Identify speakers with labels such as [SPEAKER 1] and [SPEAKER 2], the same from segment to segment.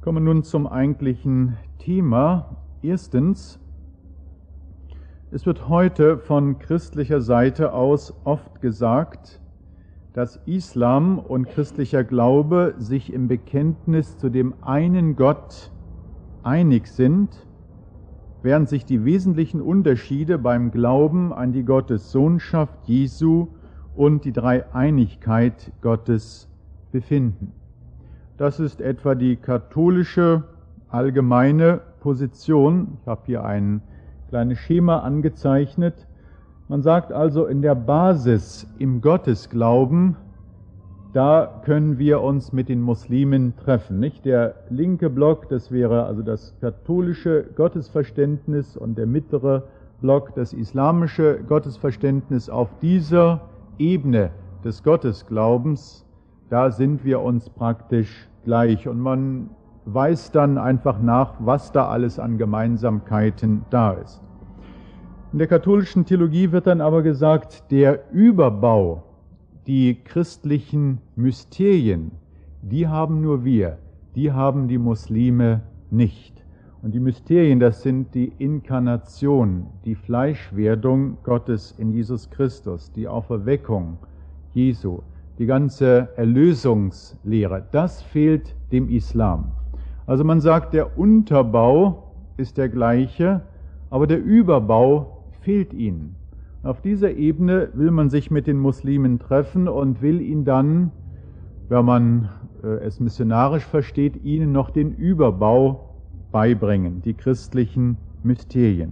[SPEAKER 1] Kommen wir nun zum eigentlichen Thema. Erstens, es wird heute von christlicher Seite aus oft gesagt, dass Islam und christlicher Glaube sich im Bekenntnis zu dem einen Gott einig sind, während sich die wesentlichen Unterschiede beim Glauben an die Gottessohnschaft Jesu und die Dreieinigkeit Gottes befinden. Das ist etwa die katholische allgemeine Position. Ich habe hier ein kleines Schema angezeichnet. Man sagt also, in der Basis im Gottesglauben, da können wir uns mit den Muslimen treffen. Nicht? Der linke Block, das wäre also das katholische Gottesverständnis, und der mittlere Block, das islamische Gottesverständnis. Auf dieser Ebene des Gottesglaubens, da sind wir uns praktisch gleich, und man weiß dann einfach nach, was da alles an Gemeinsamkeiten da ist. In der katholischen Theologie wird dann aber gesagt, der Überbau, die christlichen Mysterien, die haben nur wir, die haben die Muslime nicht. Und die Mysterien, das sind die Inkarnation, die Fleischwerdung Gottes in Jesus Christus, die Auferweckung Jesu, die ganze Erlösungslehre, das fehlt dem Islam. Also man sagt, der Unterbau ist der gleiche, aber der Überbau fehlt ihnen. Auf dieser Ebene will man sich mit den Muslimen treffen und will ihnen dann, wenn man es missionarisch versteht, ihnen noch den Überbau beibringen, die christlichen Mysterien.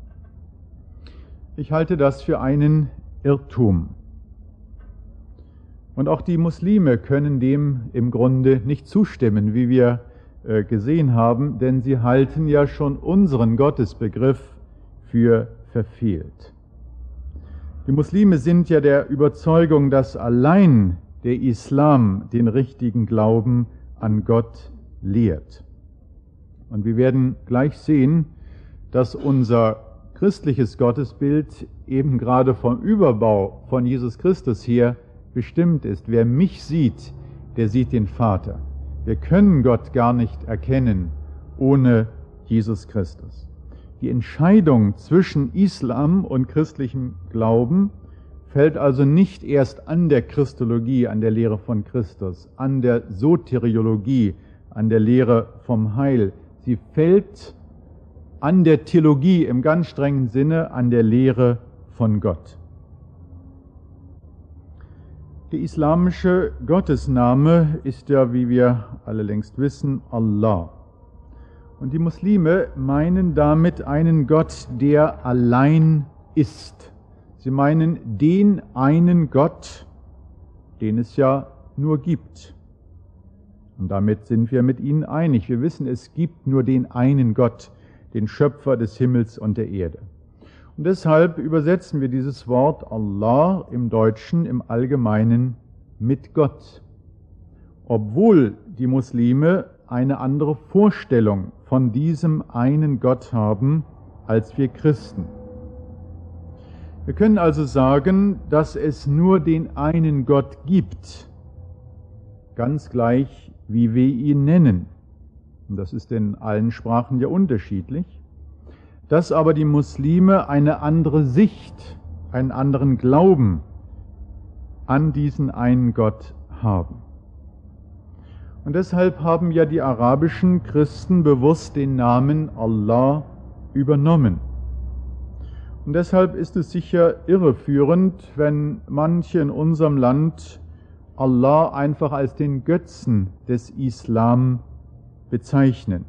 [SPEAKER 1] Ich halte das für einen Irrtum. Und auch die Muslime können dem im Grunde nicht zustimmen, wie wir gesehen haben, denn sie halten ja schon unseren Gottesbegriff für verfehlt. Die Muslime sind ja der Überzeugung, dass allein der Islam den richtigen Glauben an Gott lehrt. Und wir werden gleich sehen, dass unser christliches Gottesbild eben gerade vom Überbau von Jesus Christus her bestimmt ist. Wer mich sieht, der sieht den Vater. Wir können Gott gar nicht erkennen ohne Jesus Christus. Die Entscheidung zwischen Islam und christlichem Glauben fällt also nicht erst an der Christologie, an der Lehre von Christus, an der Soteriologie, an der Lehre vom Heil. Sie fällt an der Theologie im ganz strengen Sinne, an der Lehre von Gott. Der islamische Gottesname ist ja, wie wir alle längst wissen, Allah. Und die Muslime meinen damit einen Gott, der allein ist. Sie meinen den einen Gott, den es ja nur gibt. Und damit sind wir mit ihnen einig. Wir wissen, es gibt nur den einen Gott, den Schöpfer des Himmels und der Erde. Und deshalb übersetzen wir dieses Wort Allah im Deutschen im Allgemeinen mit Gott. Obwohl die Muslime eine andere Vorstellung von diesem einen Gott haben als wir Christen. Wir können also sagen, dass es nur den einen Gott gibt, ganz gleich wie wir ihn nennen. Und das ist in allen Sprachen ja unterschiedlich. Dass aber die Muslime eine andere Sicht, einen anderen Glauben an diesen einen Gott haben. Und deshalb haben ja die arabischen Christen bewusst den Namen Allah übernommen. Und deshalb ist es sicher irreführend, wenn manche in unserem Land Allah einfach als den Götzen des Islam bezeichnen.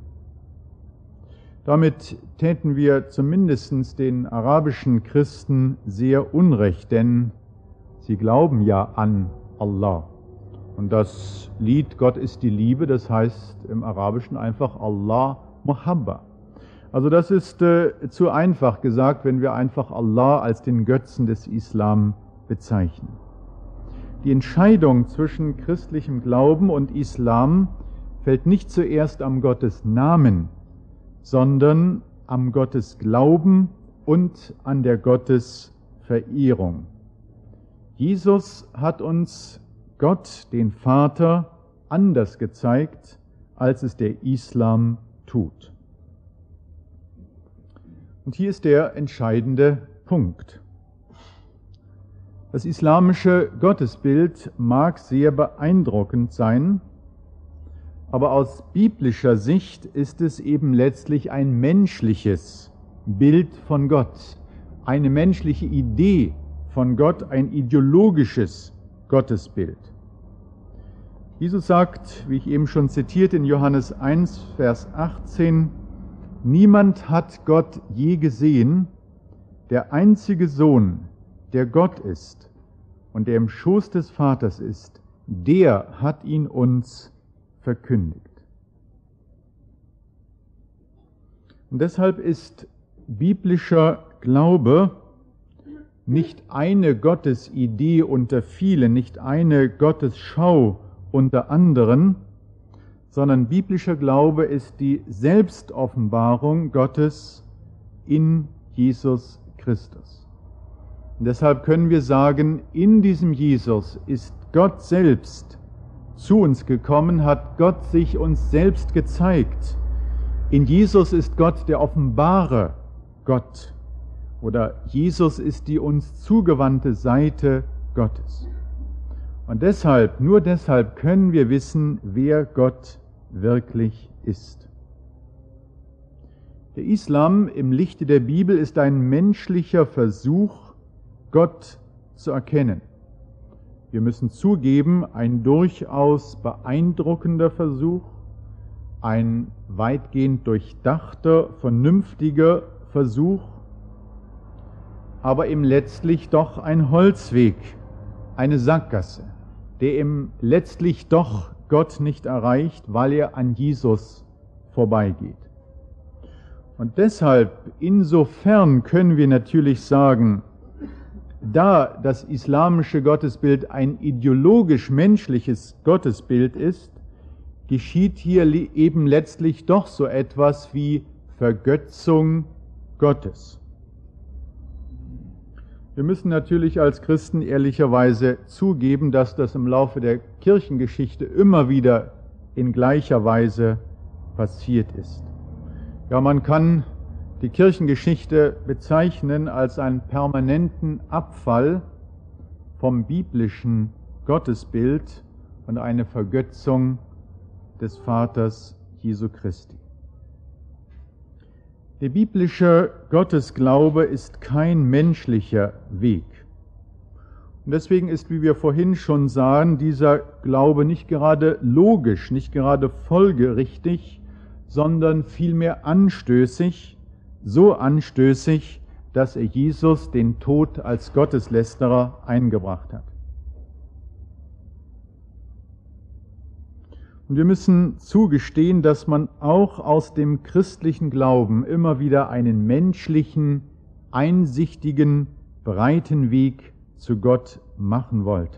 [SPEAKER 1] Damit täten wir zumindest den arabischen Christen sehr unrecht, denn sie glauben ja an Allah. Und das Lied Gott ist die Liebe, das heißt im Arabischen einfach Allah Muhabba. Also das ist zu einfach gesagt, wenn wir einfach Allah als den Götzen des Islam bezeichnen. Die Entscheidung zwischen christlichem Glauben und Islam fällt nicht zuerst am Gottesnamen, sondern am Gottesglauben und an der Gottesverehrung. Jesus hat uns Gott, den Vater, anders gezeigt als es der Islam tut. Und hier ist der entscheidende Punkt. Das islamische Gottesbild mag sehr beeindruckend sein, aber aus biblischer Sicht ist es eben letztlich ein menschliches Bild von Gott, eine menschliche Idee von Gott, ein ideologisches Gottesbild. Jesus sagt, wie ich eben schon zitiert in Johannes 1, Vers 18, niemand hat Gott je gesehen, der einzige Sohn, der Gott ist und der im Schoß des Vaters ist, der hat ihn uns verkündigt. Und deshalb ist biblischer Glaube nicht eine Gottesidee unter vielen, nicht eine Gottesschau unter anderen, sondern biblischer Glaube ist die Selbstoffenbarung Gottes in Jesus Christus. Und deshalb können wir sagen, in diesem Jesus ist Gott selbst zu uns gekommen, hat Gott sich uns selbst gezeigt. In Jesus ist Gott der offenbare Gott, oder Jesus ist die uns zugewandte Seite Gottes. Und deshalb, nur deshalb können wir wissen, wer Gott wirklich ist. Der Islam im Lichte der Bibel ist ein menschlicher Versuch, Gott zu erkennen. Wir müssen zugeben, ein durchaus beeindruckender Versuch, ein weitgehend durchdachter, vernünftiger Versuch, aber eben letztlich doch ein Holzweg, eine Sackgasse, der eben letztlich doch Gott nicht erreicht, weil er an Jesus vorbeigeht. Und deshalb, insofern können wir natürlich sagen, da das islamische Gottesbild ein ideologisch-menschliches Gottesbild ist, geschieht hier eben letztlich doch so etwas wie Vergötzung Gottes. Wir müssen natürlich als Christen ehrlicherweise zugeben, dass das im Laufe der Kirchengeschichte immer wieder in gleicher Weise passiert ist. Ja, man kann die Kirchengeschichte bezeichnen als einen permanenten Abfall vom biblischen Gottesbild und eine Vergötzung des Vaters Jesu Christi. Der biblische Gottesglaube ist kein menschlicher Weg. Und deswegen ist, wie wir vorhin schon sahen, dieser Glaube nicht gerade logisch, nicht gerade folgerichtig, sondern vielmehr anstößig, so anstößig, dass er Jesus den Tod als Gotteslästerer eingebracht hat. Und wir müssen zugestehen, dass man auch aus dem christlichen Glauben immer wieder einen menschlichen, einsichtigen, breiten Weg zu Gott machen wollte.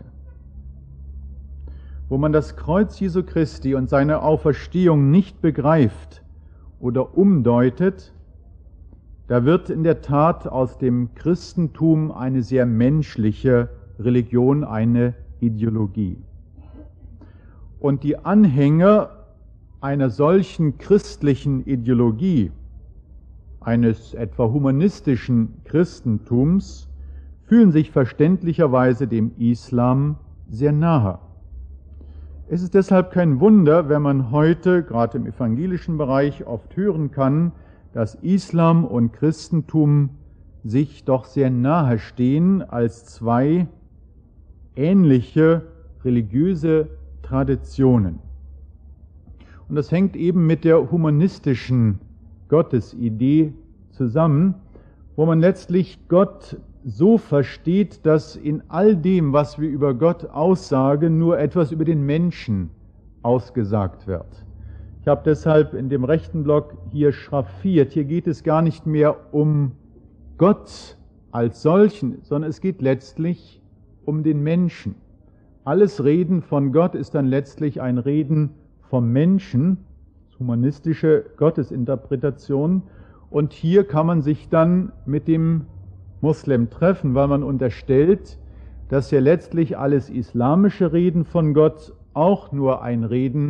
[SPEAKER 1] Wo man das Kreuz Jesu Christi und seine Auferstehung nicht begreift oder umdeutet, da wird in der Tat aus dem Christentum eine sehr menschliche Religion, eine Ideologie. Und die Anhänger einer solchen christlichen Ideologie, eines etwa humanistischen Christentums, fühlen sich verständlicherweise dem Islam sehr nahe. Es ist deshalb kein Wunder, wenn man heute, gerade im evangelischen Bereich, oft hören kann, dass Islam und Christentum sich doch sehr nahe stehen als zwei ähnliche religiöse Traditionen. Und das hängt eben mit der humanistischen Gottesidee zusammen, wo man letztlich Gott so versteht, dass in all dem, was wir über Gott aussagen, nur etwas über den Menschen ausgesagt wird. Ich habe deshalb in dem rechten Block hier schraffiert, hier geht es gar nicht mehr um Gott als solchen, sondern es geht letztlich um den Menschen. Alles Reden von Gott ist dann letztlich ein Reden vom Menschen, humanistische Gottesinterpretation. Und hier kann man sich dann mit dem Muslim treffen, weil man unterstellt, dass ja letztlich alles islamische Reden von Gott auch nur ein Reden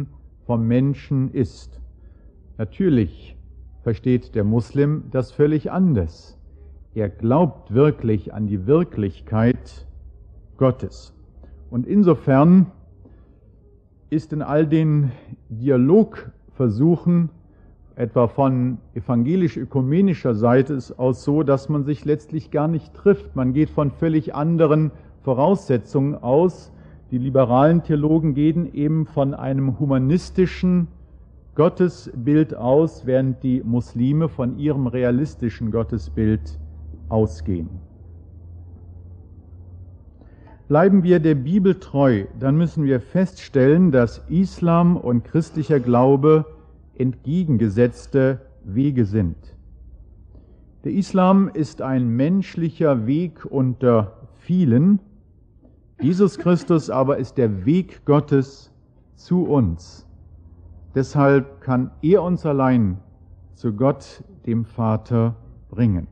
[SPEAKER 1] vom Menschen ist. Natürlich versteht der Muslim das völlig anders. Er glaubt wirklich an die Wirklichkeit Gottes. Und insofern ist in all den Dialogversuchen, etwa von evangelisch-ökumenischer Seite aus so, dass man sich letztlich gar nicht trifft. Man geht von völlig anderen Voraussetzungen aus. Die liberalen Theologen gehen eben von einem humanistischen Gottesbild aus, während die Muslime von ihrem realistischen Gottesbild ausgehen. Bleiben wir der Bibel treu, dann müssen wir feststellen, dass Islam und christlicher Glaube entgegengesetzte Wege sind. Der Islam ist ein menschlicher Weg unter vielen. Jesus Christus aber ist der Weg Gottes zu uns. Deshalb kann er uns allein zu Gott, dem Vater, bringen.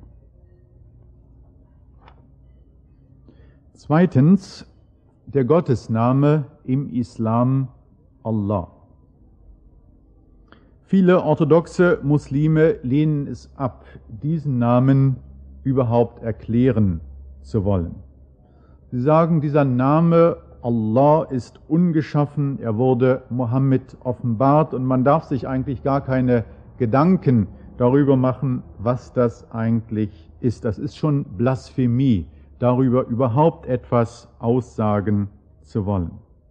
[SPEAKER 1] Zweitens, der Gottesname im Islam Allah. Viele orthodoxe Muslime lehnen es ab, diesen Namen überhaupt erklären zu wollen. Sie sagen, dieser Name Allah ist ungeschaffen, er wurde Mohammed offenbart und man darf sich eigentlich gar keine Gedanken darüber machen, was das eigentlich ist. Das ist schon Blasphemie, darüber überhaupt etwas aussagen zu wollen.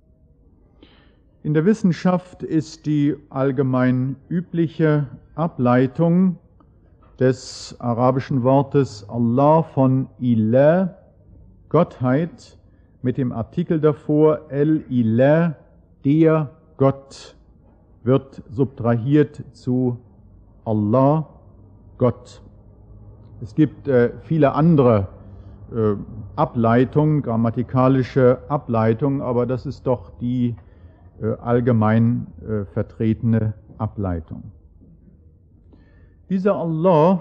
[SPEAKER 1] In der Wissenschaft ist die allgemein übliche Ableitung des arabischen Wortes Allah von Ilah, Gottheit, mit dem Artikel davor El-Ilah, der Gott, wird subtrahiert zu Allah, Gott. Es gibt viele andere Ableitungen, grammatikalische Ableitungen, aber das ist doch die allgemein vertretene Ableitung. Dieser Allah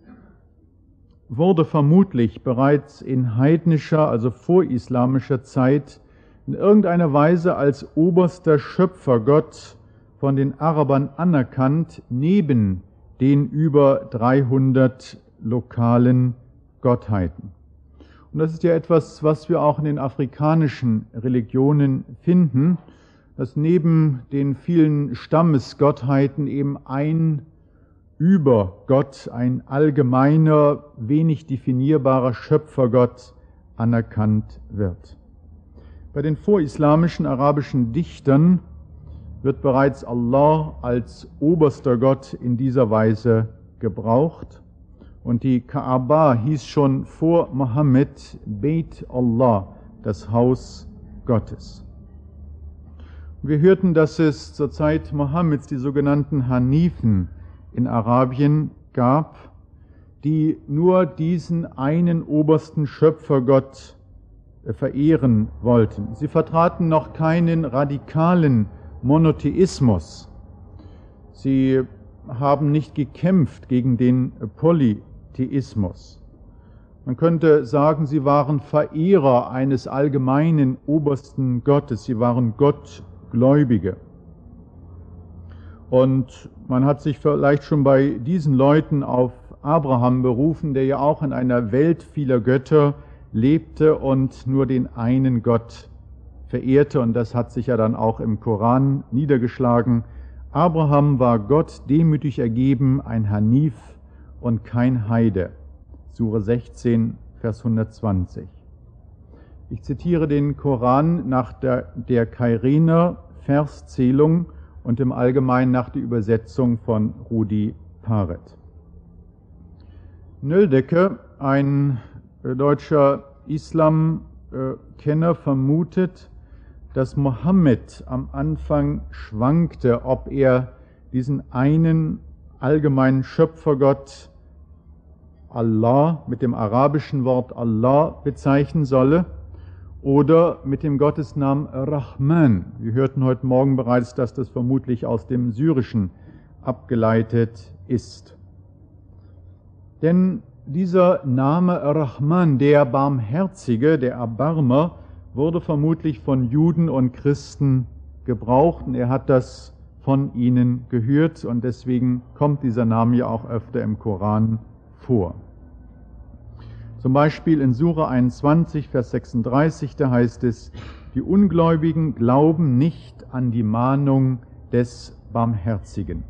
[SPEAKER 1] wurde vermutlich bereits in heidnischer, also vorislamischer Zeit in irgendeiner Weise als oberster Schöpfergott von den Arabern anerkannt, neben den über 300 lokalen Gottheiten. Und das ist ja etwas, was wir auch in den afrikanischen Religionen finden, dass neben den vielen Stammesgottheiten eben ein Übergott, ein allgemeiner, wenig definierbarer Schöpfergott anerkannt wird. Bei den vorislamischen arabischen Dichtern wird bereits Allah als oberster Gott in dieser Weise gebraucht. Und die Kaaba hieß schon vor Mohammed Beit Allah, das Haus Gottes. Wir hörten, dass es zur Zeit Mohammeds die sogenannten Hanifen in Arabien gab, die nur diesen einen obersten Schöpfergott verehren wollten. Sie vertraten noch keinen radikalen Monotheismus. Sie haben nicht gekämpft gegen den Polytheismus. Man könnte sagen, sie waren Verehrer eines allgemeinen obersten Gottes. Sie waren Gottgläubige. Und man hat sich vielleicht schon bei diesen Leuten auf Abraham berufen, der ja auch in einer Welt vieler Götter lebte und nur den einen Gott verehrte. Und das hat sich ja dann auch im Koran niedergeschlagen. Abraham war Gott demütig ergeben, ein Hanif und kein Heide. Sure 16, Vers 120. Ich zitiere den Koran nach der Kairener Verszählung und im Allgemeinen nach der Übersetzung von Rudi Paret. Nöldecke, ein deutscher Islamkenner, vermutet, dass Mohammed am Anfang schwankte, ob er diesen einen allgemeinen Schöpfergott Allah mit dem arabischen Wort Allah bezeichnen solle oder mit dem Gottesnamen Rahman. Wir hörten heute Morgen bereits, dass das vermutlich aus dem Syrischen abgeleitet ist. Denn dieser Name Rahman, der Barmherzige, der Erbarmer, wurde vermutlich von Juden und Christen gebraucht. Und er hat das von ihnen gehört und deswegen kommt dieser Name ja auch öfter im Koran vor. Zum Beispiel in Sura 21, Vers 36, da heißt es, die Ungläubigen glauben nicht an die Mahnung des Barmherzigen.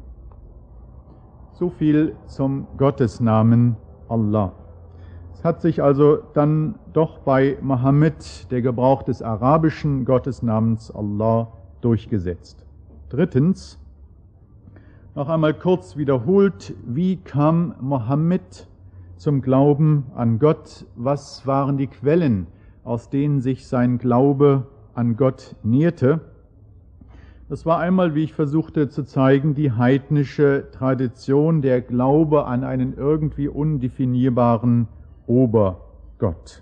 [SPEAKER 1] So viel zum Gottesnamen Allah. Es hat sich also dann doch bei Mohammed der Gebrauch des arabischen Gottesnamens Allah durchgesetzt. Drittens, noch einmal kurz wiederholt, wie kam Mohammed zum Glauben an Gott? Was waren die Quellen, aus denen sich sein Glaube an Gott nährte? Das war einmal, wie ich versuchte zu zeigen, die heidnische Tradition, der Glaube an einen irgendwie undefinierbaren Obergott.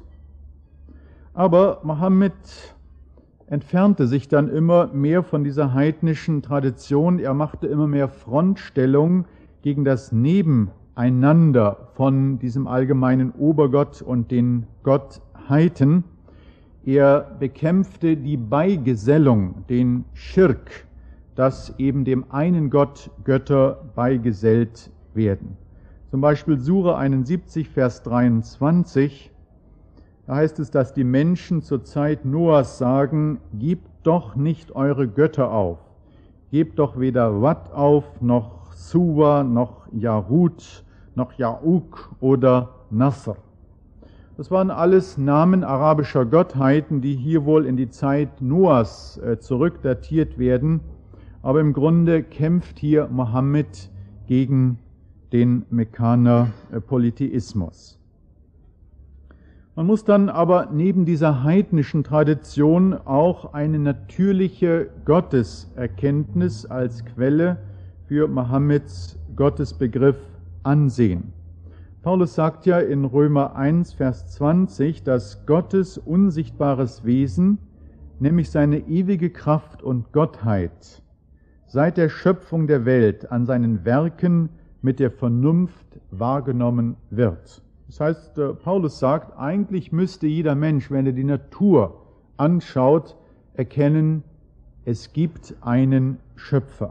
[SPEAKER 1] Aber Mohammed entfernte sich dann immer mehr von dieser heidnischen Tradition. Er machte immer mehr Frontstellung gegen das Nebeneinander von diesem allgemeinen Obergott und den Gottheiten. Er bekämpfte die Beigesellung, den Schirk, dass eben dem einen Gott Götter beigesellt werden. Zum Beispiel Sura 71, Vers 23, da heißt es, dass die Menschen zur Zeit Noahs sagen, gebt doch nicht eure Götter auf, gebt doch weder Wat auf, noch Suwa, noch Jarut, noch Ja'uk oder Nasr. Das waren alles Namen arabischer Gottheiten, die hier wohl in die Zeit Noahs zurückdatiert werden. Aber im Grunde kämpft hier Mohammed gegen den Mekkaner Polytheismus. Man muss dann aber neben dieser heidnischen Tradition auch eine natürliche Gotteserkenntnis als Quelle für Mohammeds Gottesbegriff ansehen. Paulus sagt ja in Römer 1, Vers 20, dass Gottes unsichtbares Wesen, nämlich seine ewige Kraft und Gottheit, seit der Schöpfung der Welt an seinen Werken mit der Vernunft wahrgenommen wird. Das heißt, Paulus sagt, eigentlich müsste jeder Mensch, wenn er die Natur anschaut, erkennen, es gibt einen Schöpfer.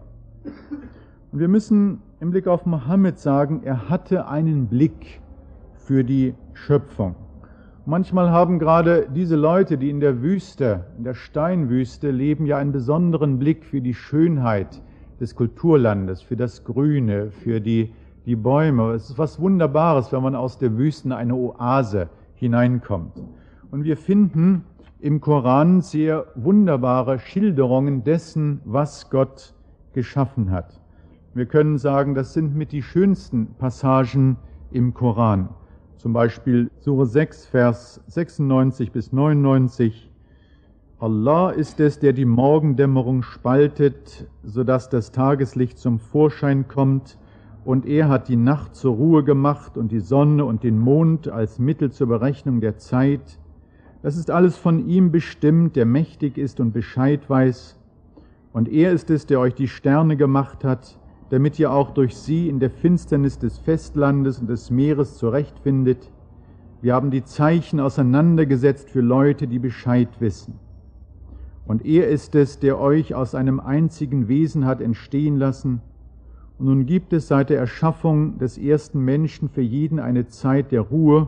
[SPEAKER 1] Und wir müssen im Blick auf Mohammed sagen, er hatte einen Blick für die Schöpfung. Manchmal haben gerade diese Leute, die in der Wüste, in der Steinwüste leben, ja einen besonderen Blick für die Schönheit des Kulturlandes, für das Grüne, für die Bäume. Es ist was Wunderbares, wenn man aus der Wüste in eine Oase hineinkommt. Und wir finden im Koran sehr wunderbare Schilderungen dessen, was Gott geschaffen hat. Wir können sagen, das sind mit die schönsten Passagen im Koran. Zum Beispiel Sure 6, Vers 96 bis 99. Allah ist es, der die Morgendämmerung spaltet, sodass das Tageslicht zum Vorschein kommt, und er hat die Nacht zur Ruhe gemacht und die Sonne und den Mond als Mittel zur Berechnung der Zeit. Das ist alles von ihm bestimmt, der mächtig ist und Bescheid weiß. Und er ist es, der euch die Sterne gemacht hat, damit ihr auch durch sie in der Finsternis des Festlandes und des Meeres zurechtfindet. Wir haben die Zeichen auseinandergesetzt für Leute, die Bescheid wissen. Und er ist es, der euch aus einem einzigen Wesen hat entstehen lassen. Und nun gibt es seit der Erschaffung des ersten Menschen für jeden eine Zeit der Ruhe.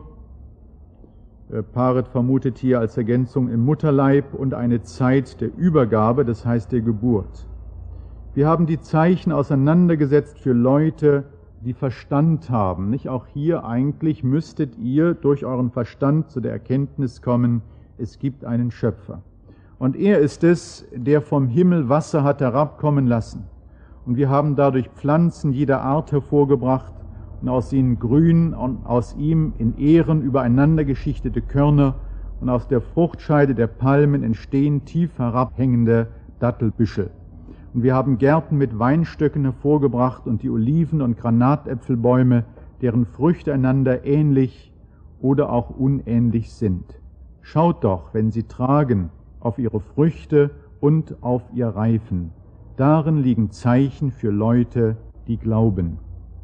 [SPEAKER 1] Paret vermutet hier als Ergänzung im Mutterleib und eine Zeit der Übergabe, das heißt der Geburt. Wir haben die Zeichen auseinandergesetzt für Leute, die Verstand haben. Nicht auch hier eigentlich müsstet ihr durch euren Verstand zu der Erkenntnis kommen, es gibt einen Schöpfer. Und er ist es, der vom Himmel Wasser hat herabkommen lassen. Und wir haben dadurch Pflanzen jeder Art hervorgebracht und aus ihnen grün und aus ihm in Ähren übereinander geschichtete Körner und aus der Fruchtscheide der Palmen entstehen tief herabhängende Dattelbüschel. Und wir haben Gärten mit Weinstöcken hervorgebracht und die Oliven- und Granatäpfelbäume, deren Früchte einander ähnlich oder auch unähnlich sind. Schaut doch, wenn sie tragen, auf ihre Früchte und auf ihr Reifen. Darin liegen Zeichen für Leute, die glauben.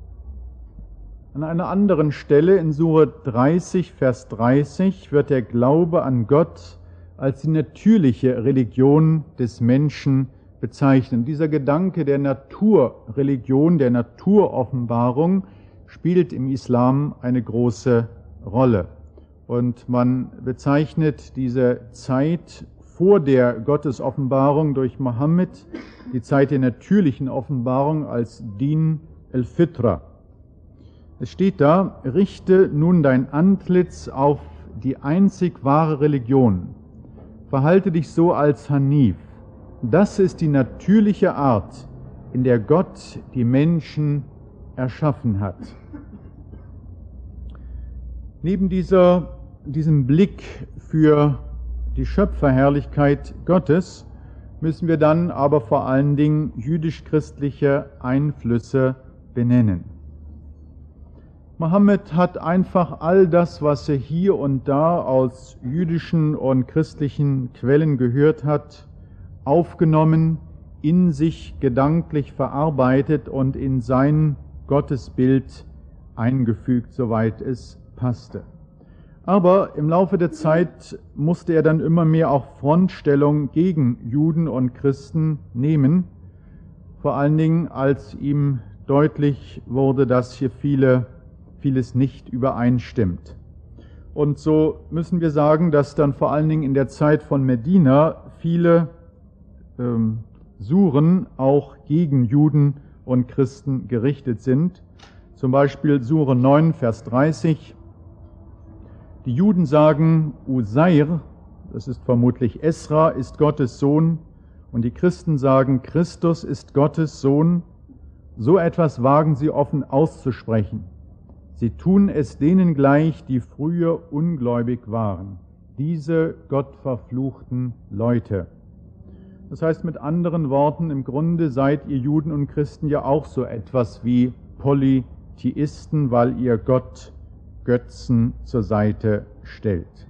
[SPEAKER 1] An einer anderen Stelle in Sure 30, Vers 30 wird der Glaube an Gott als die natürliche Religion des Menschen bezeichnen. Dieser Gedanke der Naturreligion, der Naturoffenbarung spielt im Islam eine große Rolle. Und man bezeichnet diese Zeit vor der Gottesoffenbarung durch Mohammed, die Zeit der natürlichen Offenbarung, als Din al-Fitra. Es steht da: Richte nun dein Antlitz auf die einzig wahre Religion. Verhalte dich so als Hanif. Das ist die natürliche Art, in der Gott die Menschen erschaffen hat. Neben diesem Blick für die Schöpferherrlichkeit Gottes müssen wir dann aber vor allen Dingen jüdisch-christliche Einflüsse benennen. Mohammed hat einfach all das, was er hier und da aus jüdischen und christlichen Quellen gehört hat, aufgenommen, in sich gedanklich verarbeitet und in sein Gottesbild eingefügt, soweit es passte. Aber im Laufe der Zeit musste er dann immer mehr auch Frontstellung gegen Juden und Christen nehmen, vor allen Dingen als ihm deutlich wurde, dass hier vieles nicht übereinstimmt. Und so müssen wir sagen, dass dann vor allen Dingen in der Zeit von Medina viele Suren auch gegen Juden und Christen gerichtet sind. Zum Beispiel Sure 9, Vers 30. Die Juden sagen, Usair, das ist vermutlich Esra, ist Gottes Sohn, und die Christen sagen, Christus ist Gottes Sohn. So etwas wagen sie offen auszusprechen. Sie tun es denen gleich, die früher ungläubig waren, diese gottverfluchten Leute. Das heißt mit anderen Worten, im Grunde seid ihr Juden und Christen ja auch so etwas wie Polytheisten, weil ihr Gott Götzen zur Seite stellt.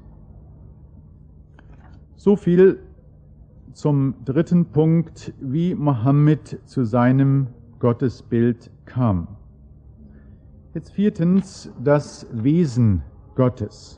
[SPEAKER 1] So viel zum dritten Punkt, wie Mohammed zu seinem Gottesbild kam. Jetzt viertens, das Wesen Gottes.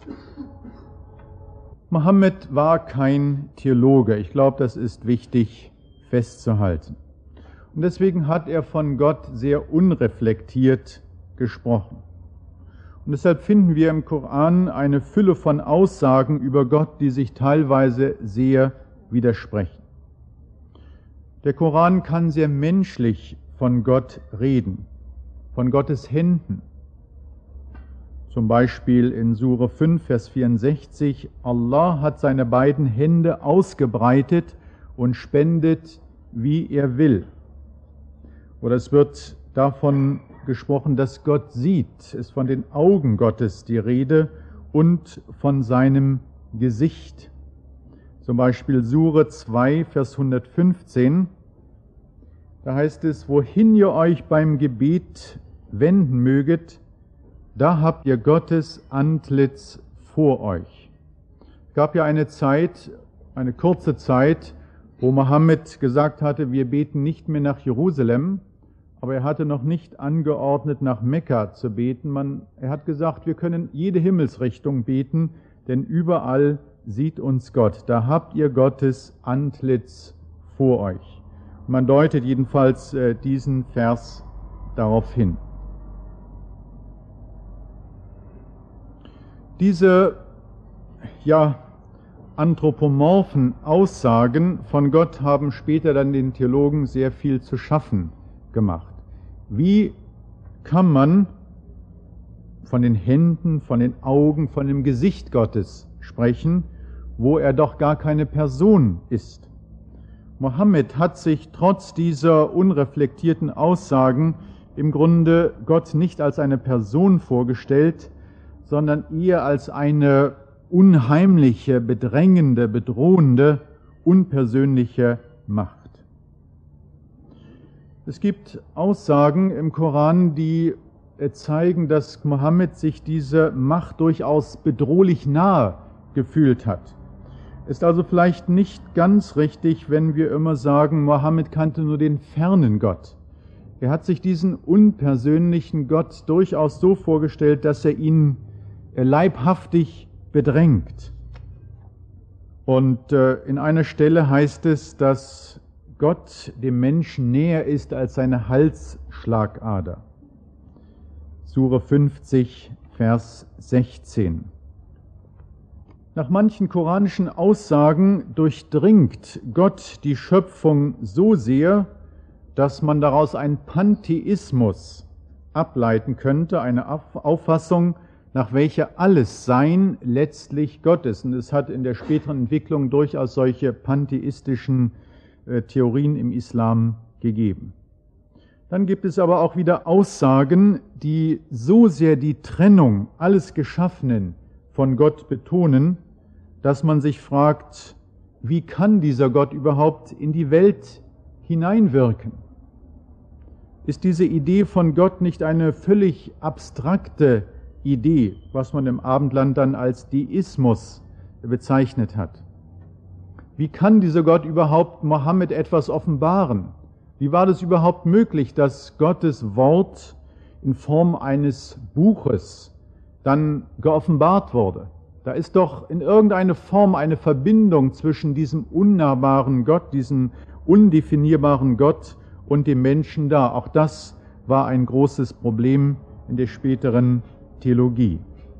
[SPEAKER 1] Mohammed war kein Theologe. Ich glaube, das ist wichtig festzuhalten. Und deswegen hat er von Gott sehr unreflektiert gesprochen. Und deshalb finden wir im Koran eine Fülle von Aussagen über Gott, die sich teilweise sehr widersprechen. Der Koran kann sehr menschlich von Gott reden, von Gottes Händen. Zum Beispiel in Sure 5, Vers 64, Allah hat seine beiden Hände ausgebreitet und spendet, wie er will. Oder es wird davon gesprochen, dass Gott sieht, es ist von den Augen Gottes die Rede und von seinem Gesicht. Zum Beispiel Sure 2, Vers 115, da heißt es, wohin ihr euch beim Gebet wenden möget, da habt ihr Gottes Antlitz vor euch. Es gab ja eine kurze Zeit, wo Mohammed gesagt hatte, wir beten nicht mehr nach Jerusalem, aber er hatte noch nicht angeordnet, nach Mekka zu beten. Er hat gesagt, wir können jede Himmelsrichtung beten, denn überall sieht uns Gott. Da habt ihr Gottes Antlitz vor euch. Man deutet jedenfalls diesen Vers darauf hin. Diese anthropomorphen Aussagen von Gott haben später dann den Theologen sehr viel zu schaffen gemacht. Wie kann man von den Händen, von den Augen, von dem Gesicht Gottes sprechen, wo er doch gar keine Person ist? Mohammed hat sich trotz dieser unreflektierten Aussagen im Grunde Gott nicht als eine Person vorgestellt, sondern eher als eine unheimliche, bedrängende, bedrohende, unpersönliche Macht. Es gibt Aussagen im Koran, die zeigen, dass Mohammed sich diese Macht durchaus bedrohlich nahe gefühlt hat. Ist also vielleicht nicht ganz richtig, wenn wir immer sagen, Mohammed kannte nur den fernen Gott. Er hat sich diesen unpersönlichen Gott durchaus so vorgestellt, dass er ihn leibhaftig bedrängt. Und in einer Stelle heißt es, dass Gott dem Menschen näher ist als seine Halsschlagader. Sure 50, Vers 16. Nach manchen koranischen Aussagen durchdringt Gott die Schöpfung so sehr, dass man daraus einen Pantheismus ableiten könnte, eine Auffassung, nach welcher alles Sein letztlich Gott ist. Und es hat in der späteren Entwicklung durchaus solche pantheistischen Theorien im Islam gegeben. Dann gibt es aber auch wieder Aussagen, die so sehr die Trennung alles Geschaffenen von Gott betonen, dass man sich fragt, wie kann dieser Gott überhaupt in die Welt hineinwirken? Ist diese Idee von Gott nicht eine völlig abstrakte Idee, was man im Abendland dann als Deismus bezeichnet hat? Wie kann dieser Gott überhaupt Mohammed etwas offenbaren? Wie war das überhaupt möglich, dass Gottes Wort in Form eines Buches dann geoffenbart wurde? Da ist doch in irgendeiner Form eine Verbindung zwischen diesem unnahbaren Gott, diesem undefinierbaren Gott und dem Menschen da. Auch das war ein großes Problem in der späteren Theologie.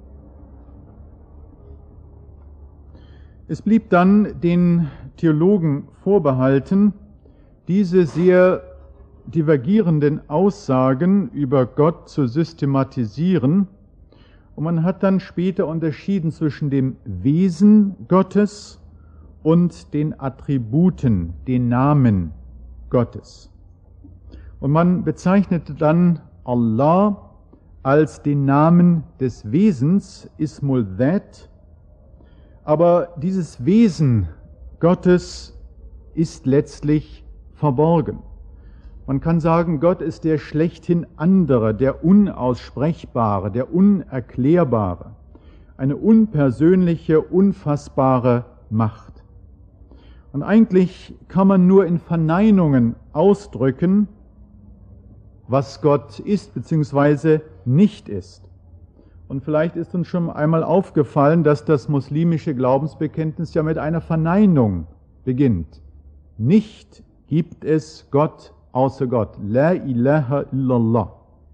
[SPEAKER 1] Es blieb dann den Theologen vorbehalten, diese sehr divergierenden Aussagen über Gott zu systematisieren. Und man hat dann später unterschieden zwischen dem Wesen Gottes und den Attributen, den Namen Gottes. Und man bezeichnete dann Allah als den Namen des Wesens, Ismul Dhat. Aber dieses Wesen Gottes ist letztlich verborgen. Man kann sagen, Gott ist der schlechthin andere, der Unaussprechbare, der Unerklärbare, eine unpersönliche, unfassbare Macht. Und eigentlich kann man nur in Verneinungen ausdrücken, was Gott ist bzw. nicht ist. Und vielleicht ist uns schon einmal aufgefallen, dass das muslimische Glaubensbekenntnis ja mit einer Verneinung beginnt. Nicht gibt es Gott außer Gott. La ilaha illallah.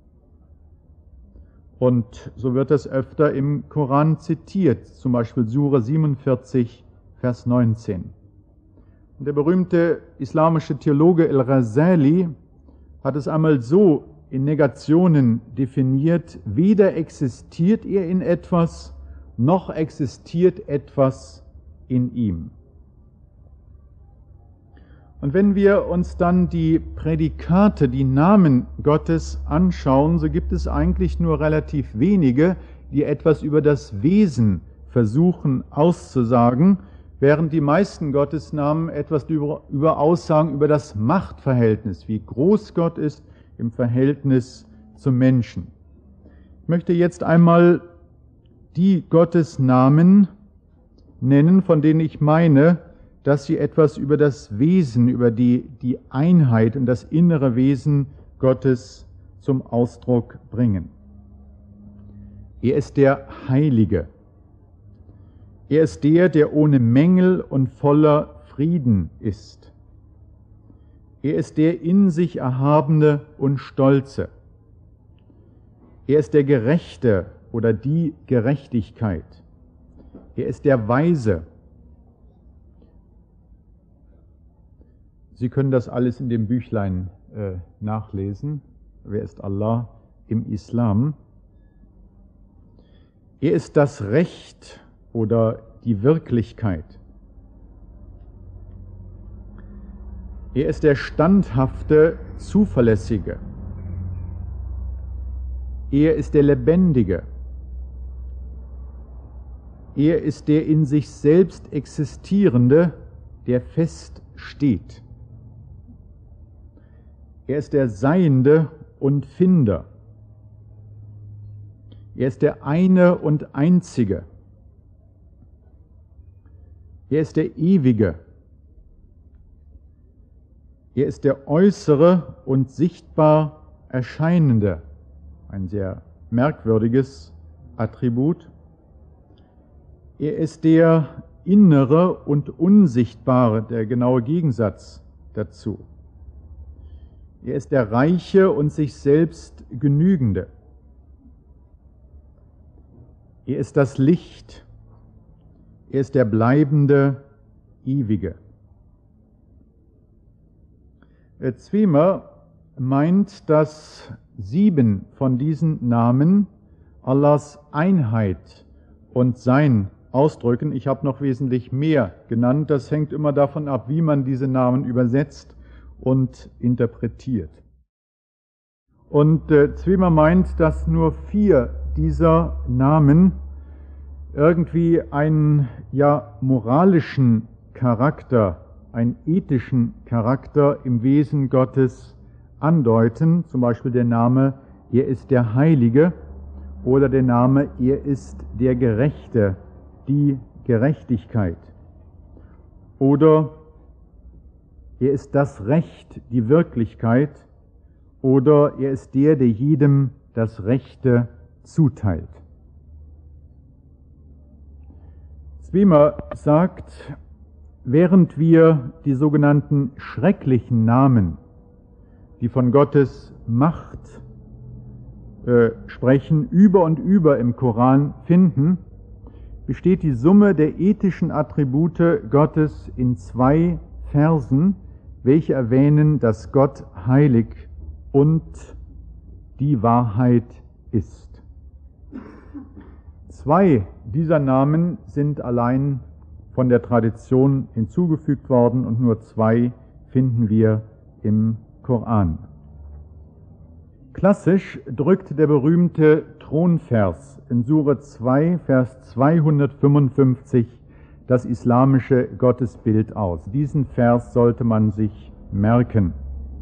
[SPEAKER 1] Und so wird das öfter im Koran zitiert, zum Beispiel Sure 47, Vers 19. Und der berühmte islamische Theologe Al-Ghazali hat es einmal so in Negationen definiert: Weder existiert er in etwas, noch existiert etwas in ihm. Und wenn wir uns dann die Prädikate, die Namen Gottes anschauen, so gibt es eigentlich nur relativ wenige, die etwas über das Wesen versuchen auszusagen, während die meisten Gottesnamen etwas über aussagen über das Machtverhältnis, wie groß Gott ist im Verhältnis zum Menschen. Ich möchte jetzt einmal die Gottesnamen nennen, von denen ich meine, dass sie etwas über das Wesen, über die Einheit und das innere Wesen Gottes zum Ausdruck bringen. Er ist der Heilige. Er ist der ohne Mängel und voller Frieden ist. Er ist der in sich Erhabene und Stolze. Er ist der Gerechte oder die Gerechtigkeit. Er ist der Weise. Sie können das alles in dem Büchlein nachlesen. Wer ist Allah im Islam? Er ist das Recht oder die Wirklichkeit. Er ist der standhafte, zuverlässige. Er ist der Lebendige. Er ist der in sich selbst Existierende, der fest steht. Er ist der Seiende und Finder. Er ist der eine und Einzige. Er ist der Ewige. Er ist der äußere und sichtbar Erscheinende. Ein sehr merkwürdiges Attribut. Er ist der innere und unsichtbare, der genaue Gegensatz dazu. Er ist der Reiche und sich selbst Genügende. Er ist das Licht. Er ist der bleibende, Ewige. Zwiemer meint, dass 7 von diesen Namen Allahs Einheit und Sein ausdrücken. Ich habe noch wesentlich mehr genannt. Das hängt immer davon ab, wie man diese Namen übersetzt und interpretiert. Und Zwiemer meint, dass nur 4 dieser Namen irgendwie einen moralischen Charakter, einen ethischen Charakter im Wesen Gottes andeuten. Zum Beispiel der Name, er ist der Heilige, oder der Name, er ist der Gerechte, die Gerechtigkeit. Oder er ist das Recht, die Wirklichkeit. Oder er ist der jedem das Rechte zuteilt. Zwiemer sagt, während wir die sogenannten schrecklichen Namen, die von Gottes Macht sprechen, über und über im Koran finden, besteht die Summe der ethischen Attribute Gottes in 2 Versen, welche erwähnen, dass Gott heilig und die Wahrheit ist. 2 dieser Namen sind allein von der Tradition hinzugefügt worden und nur 2 finden wir im Koran. Klassisch drückt der berühmte Thronvers in Sure 2, Vers 255 das islamische Gottesbild aus. Diesen Vers sollte man sich merken.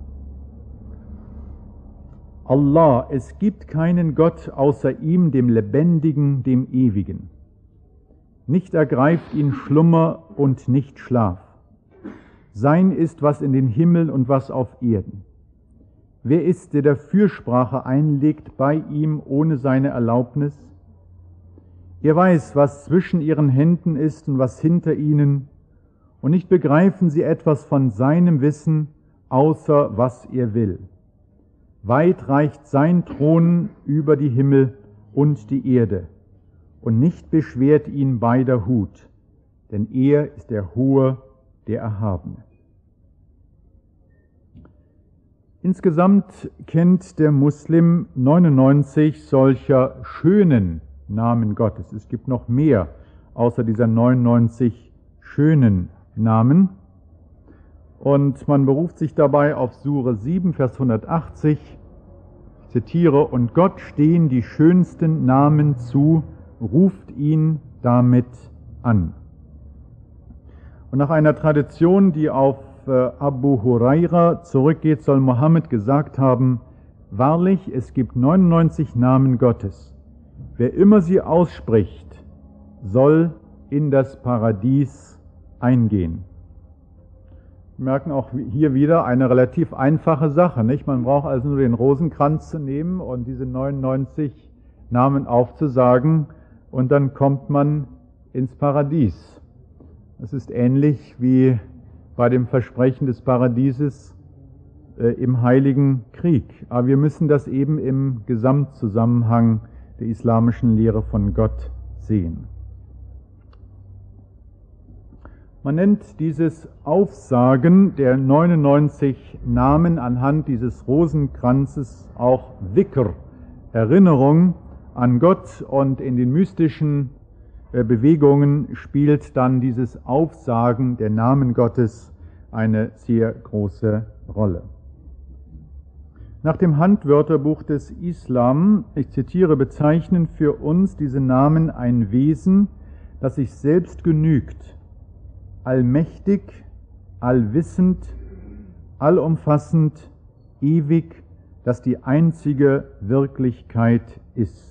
[SPEAKER 1] Allah, es gibt keinen Gott außer ihm, dem Lebendigen, dem Ewigen. Nicht ergreift ihn Schlummer und nicht Schlaf. Sein ist, was in den Himmel und was auf Erden. Wer ist, der Fürsprache einlegt bei ihm ohne seine Erlaubnis? Er weiß, was zwischen ihren Händen ist und was hinter ihnen, und nicht begreifen sie etwas von seinem Wissen, außer was er will. Weit reicht sein Thron über die Himmel und die Erde, und nicht beschwert ihn beider Hut, denn er ist der Hohe, der Erhabene. Insgesamt kennt der Muslim 99 solcher schönen Namen Gottes. Es gibt noch mehr außer dieser 99 schönen Namen. Und man beruft sich dabei auf Sure 7, Vers 180. Ich zitiere, und Gott stehen die schönsten Namen zu, ruft ihn damit an. Und nach einer Tradition, die auf Abu Huraira zurückgeht, soll Mohammed gesagt haben, wahrlich, es gibt 99 Namen Gottes. Wer immer sie ausspricht, soll in das Paradies eingehen. Wir merken auch hier wieder eine relativ einfache Sache, nicht? Man braucht also nur den Rosenkranz zu nehmen und diese 99 Namen aufzusagen und dann kommt man ins Paradies. Es ist ähnlich wie bei dem Versprechen des Paradieses im Heiligen Krieg. Aber wir müssen das eben im Gesamtzusammenhang der islamischen Lehre von Gott sehen. Man nennt dieses Aufsagen der 99 Namen anhand dieses Rosenkranzes auch Dhikr, Erinnerung an Gott, und in den mystischen Bewegungen spielt dann dieses Aufsagen der Namen Gottes eine sehr große Rolle. Nach dem Handwörterbuch des Islam, ich zitiere, bezeichnen für uns diese Namen ein Wesen, das sich selbst genügt, allmächtig, allwissend, allumfassend, ewig, das die einzige Wirklichkeit ist.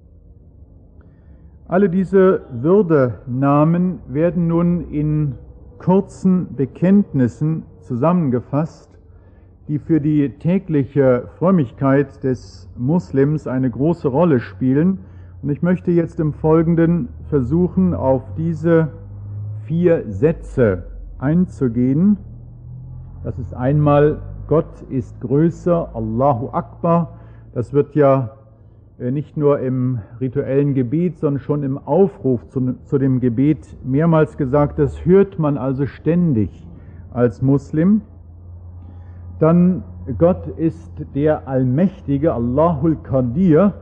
[SPEAKER 1] Alle diese Würdenamen werden nun in kurzen Bekenntnissen zusammengefasst, die für die tägliche Frömmigkeit des Muslims eine große Rolle spielen. Und ich möchte jetzt im Folgenden versuchen, auf diese 4 Sätze einzugehen. Das ist einmal, Gott ist größer, Allahu Akbar. Das wird ja nicht nur im rituellen Gebet, sondern schon im Aufruf zu dem Gebet mehrmals gesagt. Das hört man also ständig als Muslim. Dann, Gott ist der Allmächtige, Allahul Qadir.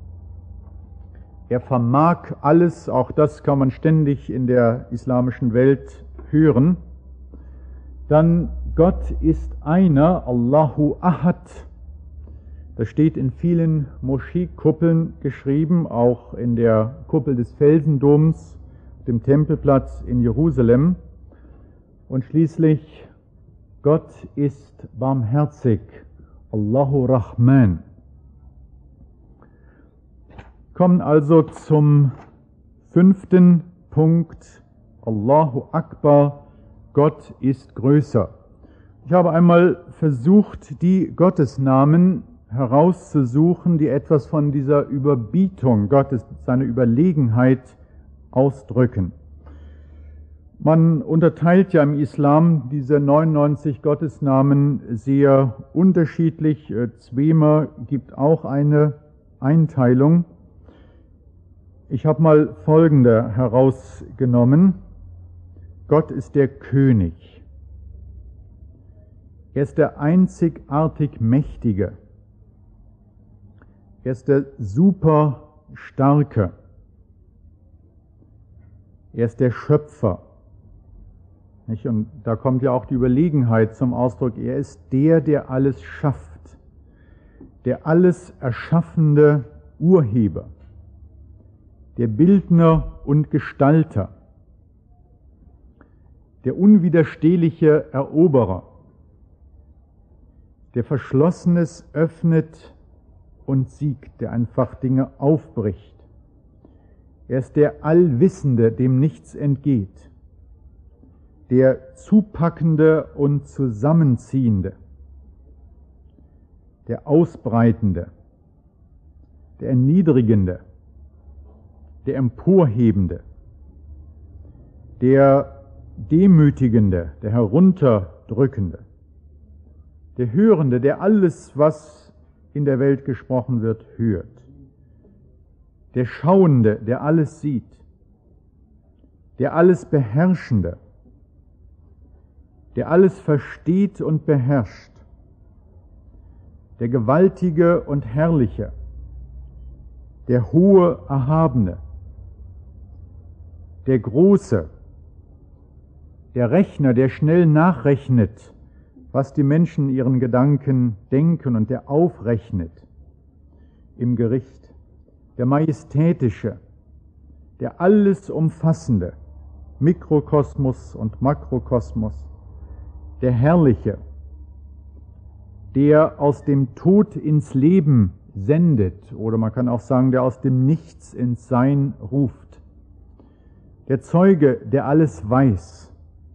[SPEAKER 1] Er vermag alles, auch das kann man ständig in der islamischen Welt hören. Dann, Gott ist einer, Allahu Ahad. Das steht in vielen Moscheekuppeln geschrieben, auch in der Kuppel des Felsendoms, dem Tempelplatz in Jerusalem. Und schließlich, Gott ist barmherzig, Allahu Rahman. Kommen also zum 5. Punkt, Allahu Akbar, Gott ist größer. Ich habe einmal versucht, die Gottesnamen herauszusuchen, die etwas von dieser Überbietung Gottes, seine Überlegenheit ausdrücken. Man unterteilt ja im Islam diese 99 Gottesnamen sehr unterschiedlich. Zwemer gibt auch eine Einteilung. Ich habe mal folgende herausgenommen. Gott ist der König. Er ist der einzigartig Mächtige. Er ist der Superstarke. Er ist der Schöpfer. Nicht? Und da kommt ja auch die Überlegenheit zum Ausdruck. Er ist der alles schafft. Der alles erschaffende Urheber. Der Bildner und Gestalter. Der unwiderstehliche Eroberer. Der Verschlossenes öffnet und siegt, der einfach Dinge aufbricht. Er ist der Allwissende, dem nichts entgeht. Der Zupackende und Zusammenziehende. Der Ausbreitende. Der Erniedrigende. Der Emporhebende. Der Demütigende, der Herunterdrückende. Der Hörende, der alles, was in der Welt gesprochen wird, hört. Der Schauende, der alles sieht. Der alles Beherrschende. Der alles versteht und beherrscht. Der Gewaltige und Herrliche. Der Hohe, Erhabene. Der Große. Der Rechner, der schnell nachrechnet, was die Menschen ihren Gedanken denken und der aufrechnet im Gericht. Der Majestätische, der alles Umfassende, Mikrokosmos und Makrokosmos. Der Herrliche, der aus dem Tod ins Leben sendet, oder man kann auch sagen, der aus dem Nichts ins Sein ruft. Der Zeuge, der alles weiß,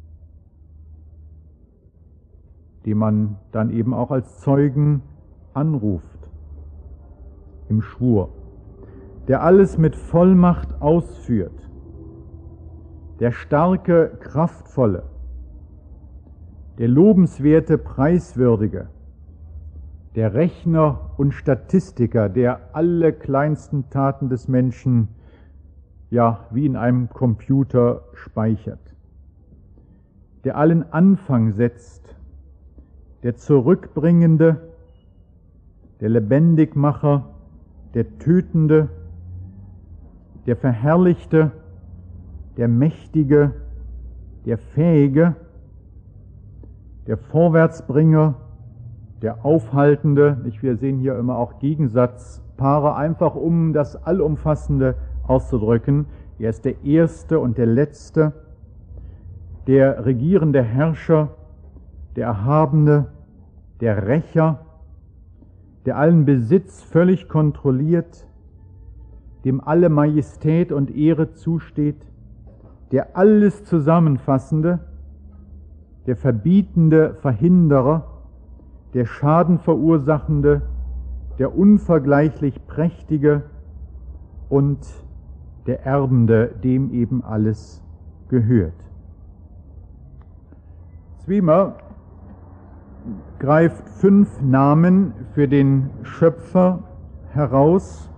[SPEAKER 1] die man dann eben auch als Zeugen anruft im Schwur, der alles mit Vollmacht ausführt, der starke, kraftvolle, der lobenswerte, preiswürdige, der Rechner und Statistiker, der alle kleinsten Taten des Menschen ja wie in einem Computer speichert, der allen Anfang setzt, der Zurückbringende, der Lebendigmacher, der Tötende, der Verherrlichte, der Mächtige, der Fähige, der Vorwärtsbringer, der Aufhaltende. Wir sehen hier immer auch Gegensatzpaare, einfach um das Allumfassende auszudrücken. Er ist der Erste und der Letzte, der regierende Herrscher, der Erhabene, der Rächer, der allen Besitz völlig kontrolliert, dem alle Majestät und Ehre zusteht, der alles Zusammenfassende, der verbietende Verhinderer, der Schadenverursachende, der unvergleichlich Prächtige und der Erbende, dem eben alles gehört. Zwemer greift 5 Namen für den Schöpfer heraus.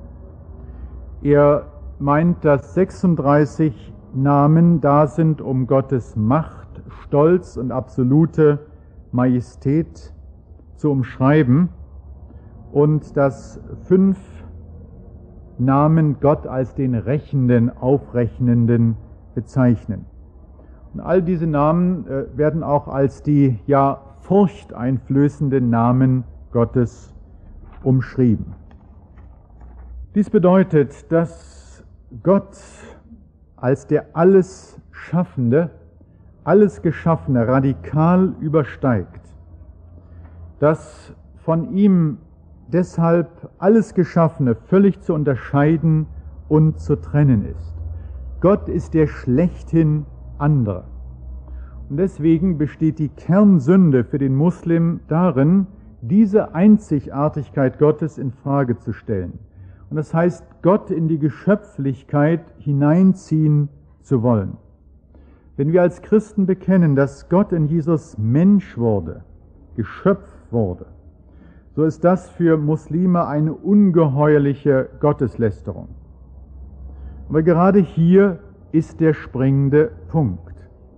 [SPEAKER 1] Er meint, dass 36 Namen da sind, um Gottes Macht, Stolz und absolute Majestät zu umschreiben, und dass 5 Namen Gott als den Rächenden, Aufrechnenden bezeichnen. Und all diese Namen werden auch als die furchteinflößenden Namen Gottes umschrieben. Dies bedeutet, dass Gott als der alles Schaffende, alles Geschaffene radikal übersteigt, dass von ihm deshalb alles Geschaffene völlig zu unterscheiden und zu trennen ist. Gott ist der schlechthin andere. Und deswegen besteht die Kernsünde für den Muslim darin, diese Einzigartigkeit Gottes in Frage zu stellen. Und das heißt, Gott in die Geschöpflichkeit hineinziehen zu wollen. Wenn wir als Christen bekennen, dass Gott in Jesus Mensch wurde, Geschöpf wurde, so ist das für Muslime eine ungeheuerliche Gotteslästerung. Aber gerade hier ist der springende Punkt.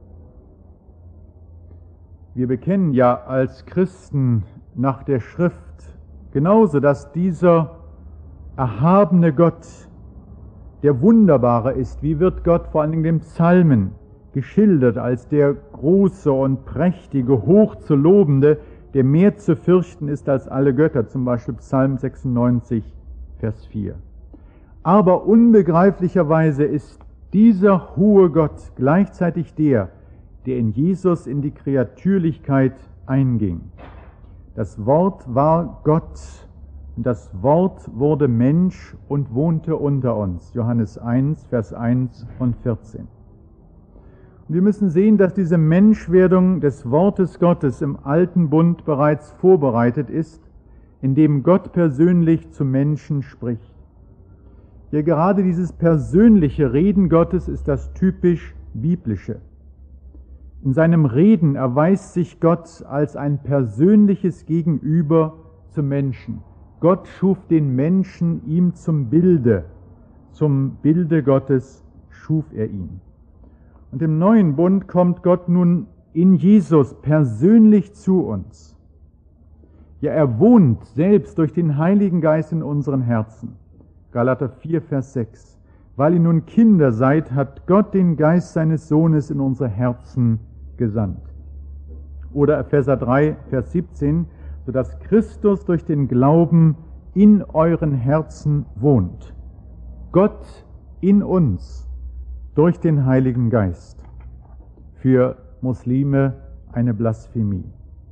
[SPEAKER 1] Wir bekennen ja als Christen nach der Schrift genauso, dass dieser erhabene Gott, der Wunderbare ist. Wie wird Gott vor allen Dingen in den Psalmen geschildert als der große und prächtige, hoch zu lobende, der mehr zu fürchten ist als alle Götter, zum Beispiel Psalm 96, Vers 4. Aber unbegreiflicherweise ist dieser hohe Gott gleichzeitig der in Jesus in die Kreatürlichkeit einging. Das Wort war Gott, und das Wort wurde Mensch und wohnte unter uns. Johannes 1, Vers 1 und 14. Und wir müssen sehen, dass diese Menschwerdung des Wortes Gottes im Alten Bund bereits vorbereitet ist, indem Gott persönlich zu Menschen spricht. Ja, gerade dieses persönliche Reden Gottes ist das typisch Biblische. In seinem Reden erweist sich Gott als ein persönliches Gegenüber zum Menschen. Gott schuf den Menschen ihm zum Bilde Gottes schuf er ihn. Und im neuen Bund kommt Gott nun in Jesus persönlich zu uns. Ja, er wohnt selbst durch den Heiligen Geist in unseren Herzen. Galater 4, Vers 6. Weil ihr nun Kinder seid, hat Gott den Geist seines Sohnes in unsere Herzen gesandt. Oder Epheser 3, Vers 17, sodass Christus durch den Glauben in euren Herzen wohnt. Gott in uns durch den Heiligen Geist. Für Muslime eine Blasphemie.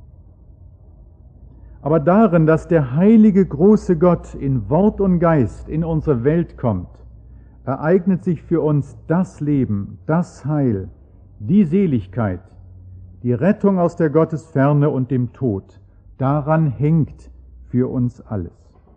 [SPEAKER 1] Aber darin, dass der heilige große Gott in Wort und Geist in unsere Welt kommt, ereignet sich für uns das Leben, das Heil, die Seligkeit, die Rettung aus der Gottesferne und dem Tod. Daran hängt für uns alles.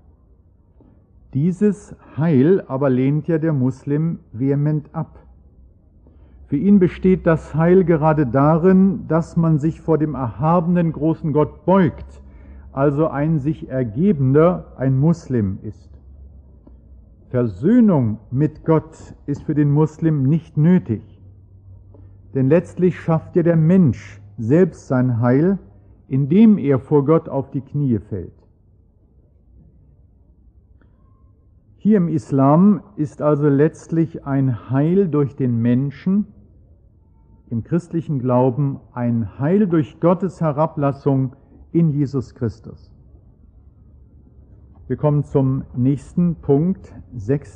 [SPEAKER 1] Dieses Heil aber lehnt ja der Muslim vehement ab. Für ihn besteht das Heil gerade darin, dass man sich vor dem erhabenen großen Gott beugt, also ein sich Ergebender, ein Muslim ist. Versöhnung mit Gott ist für den Muslim nicht nötig, denn letztlich schafft ja der Mensch selbst sein Heil, indem er vor Gott auf die Knie fällt. Hier im Islam ist also letztlich ein Heil durch den Menschen, im christlichen Glauben ein Heil durch Gottes Herablassung in Jesus Christus. Wir kommen zum nächsten Punkt, 6.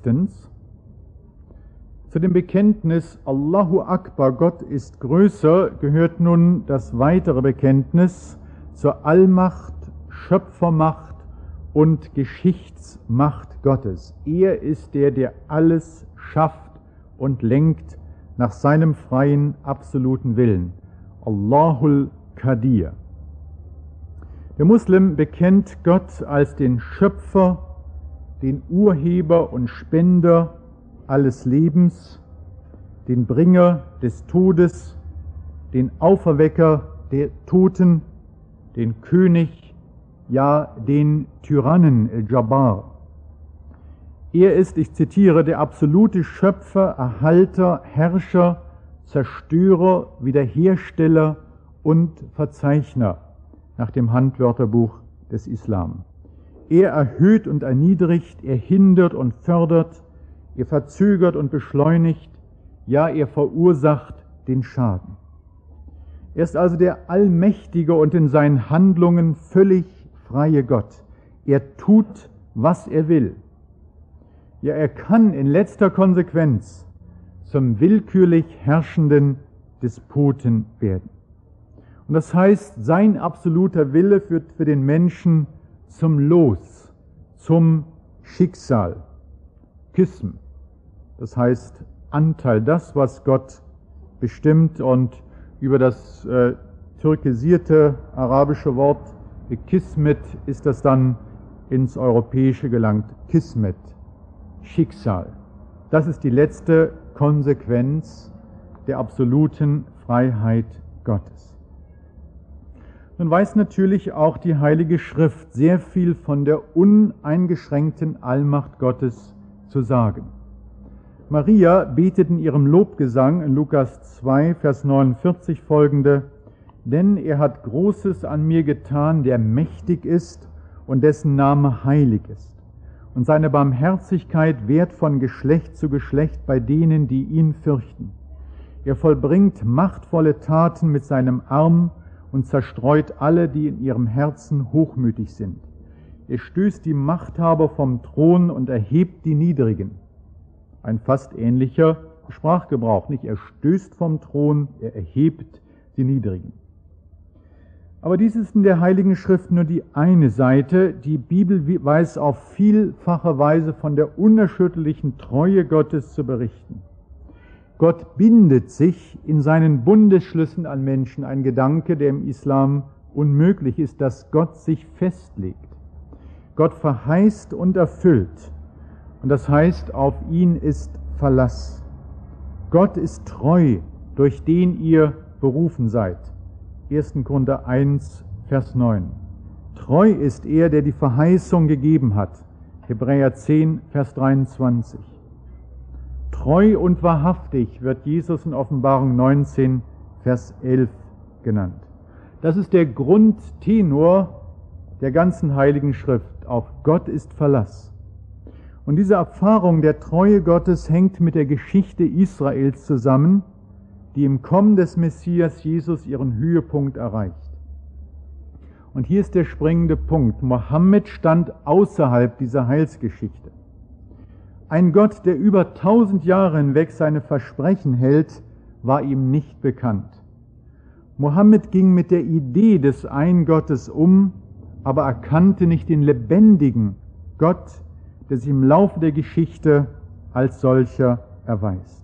[SPEAKER 1] Zu dem Bekenntnis Allahu Akbar, Gott ist größer, gehört nun das weitere Bekenntnis zur Allmacht, Schöpfermacht und Geschichtsmacht Gottes. Er ist der alles schafft und lenkt nach seinem freien, absoluten Willen. Allahul Qadir. Der Muslim bekennt Gott als den Schöpfer, den Urheber und Spender alles Lebens, den Bringer des Todes, den Auferwecker der Toten, den König, ja den Tyrannen El-Jabbar. Er ist, ich zitiere, der absolute Schöpfer, Erhalter, Herrscher, Zerstörer, Wiederhersteller und Verzeichner nach dem Handwörterbuch des Islam. Er erhöht und erniedrigt, er hindert und fördert, er verzögert und beschleunigt, ja, er verursacht den Schaden. Er ist also der allmächtige und in seinen Handlungen völlig freie Gott. Er tut, was er will. Ja, er kann in letzter Konsequenz zum willkürlich herrschenden Despoten werden. Und das heißt, sein absoluter Wille führt für den Menschen zum Los, zum Schicksal, Qism, das heißt Anteil, das, was Gott bestimmt, und über das türkisierte arabische Wort Kismet ist das dann ins Europäische gelangt, Kismet, Schicksal. Das ist die letzte Konsequenz der absoluten Freiheit Gottes. Nun weiß natürlich auch die Heilige Schrift sehr viel von der uneingeschränkten Allmacht Gottes zu sagen. Maria betet in ihrem Lobgesang in Lukas 2, Vers 49 folgende: Denn er hat Großes an mir getan, der mächtig ist und dessen Name heilig ist. Und seine Barmherzigkeit währt von Geschlecht zu Geschlecht bei denen, die ihn fürchten. Er vollbringt machtvolle Taten mit seinem Arm und zerstreut alle, die in ihrem Herzen hochmütig sind. Er stößt die Machthaber vom Thron und erhebt die Niedrigen. Ein fast ähnlicher Sprachgebrauch, nicht? Er stößt vom Thron, er erhebt die Niedrigen. Aber dies ist in der Heiligen Schrift nur die eine Seite. Die Bibel weiß auf vielfache Weise von der unerschütterlichen Treue Gottes zu berichten. Gott bindet sich in seinen Bundesschlüssen an Menschen, ein Gedanke, der im Islam unmöglich ist, dass Gott sich festlegt. Gott verheißt und erfüllt. Und das heißt, auf ihn ist Verlass. Gott ist treu, durch den ihr berufen seid. 1. Korinther 1, Vers 9. Treu ist er, der die Verheißung gegeben hat. Hebräer 10, Vers 23. Treu und wahrhaftig wird Jesus in Offenbarung 19, Vers 11 genannt. Das ist der Grundtenor der ganzen Heiligen Schrift. Auf Gott ist Verlass. Und diese Erfahrung der Treue Gottes hängt mit der Geschichte Israels zusammen, die im Kommen des Messias Jesus ihren Höhepunkt erreicht. Und hier ist der springende Punkt. Mohammed stand außerhalb dieser Heilsgeschichte. Ein Gott, der über 1000 Jahre hinweg seine Versprechen hält, war ihm nicht bekannt. Mohammed ging mit der Idee des einen Gottes um, aber erkannte nicht den lebendigen Gott, der sich im Laufe der Geschichte als solcher erweist.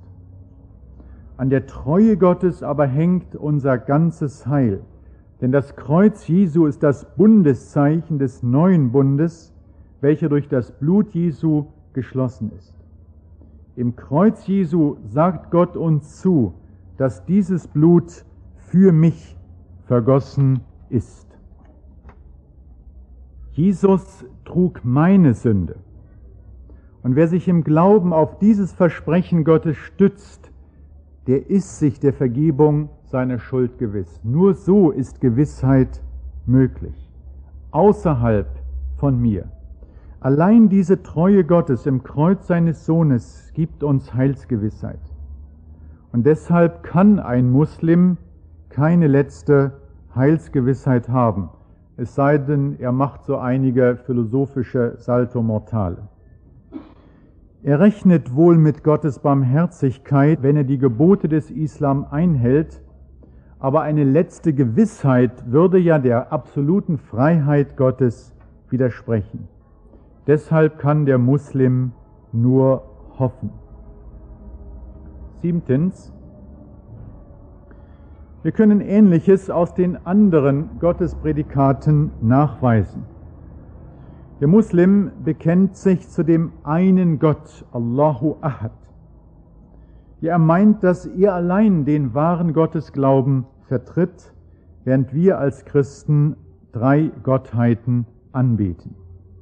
[SPEAKER 1] An der Treue Gottes aber hängt unser ganzes Heil, denn das Kreuz Jesu ist das Bundeszeichen des neuen Bundes, welcher durch das Blut Jesu geschlossen ist. Im Kreuz Jesu sagt Gott uns zu, dass dieses Blut für mich vergossen ist. Jesus trug meine Sünde. Und wer sich im Glauben auf dieses Versprechen Gottes stützt, der ist sich der Vergebung seiner Schuld gewiss. Nur so ist Gewissheit möglich. Außerhalb von mir. Allein diese Treue Gottes im Kreuz seines Sohnes gibt uns Heilsgewissheit. Und deshalb kann ein Muslim keine letzte Heilsgewissheit haben, es sei denn, er macht so einige philosophische Salto Mortale. Er rechnet wohl mit Gottes Barmherzigkeit, wenn er die Gebote des Islam einhält, aber eine letzte Gewissheit würde ja der absoluten Freiheit Gottes widersprechen. Deshalb kann der Muslim nur hoffen. 7. Wir können Ähnliches aus den anderen Gottesprädikaten nachweisen. Der Muslim bekennt sich zu dem einen Gott, Allahu Ahad. Er meint, dass er allein den wahren Gottesglauben vertritt, während wir als Christen 3 Gottheiten anbeten.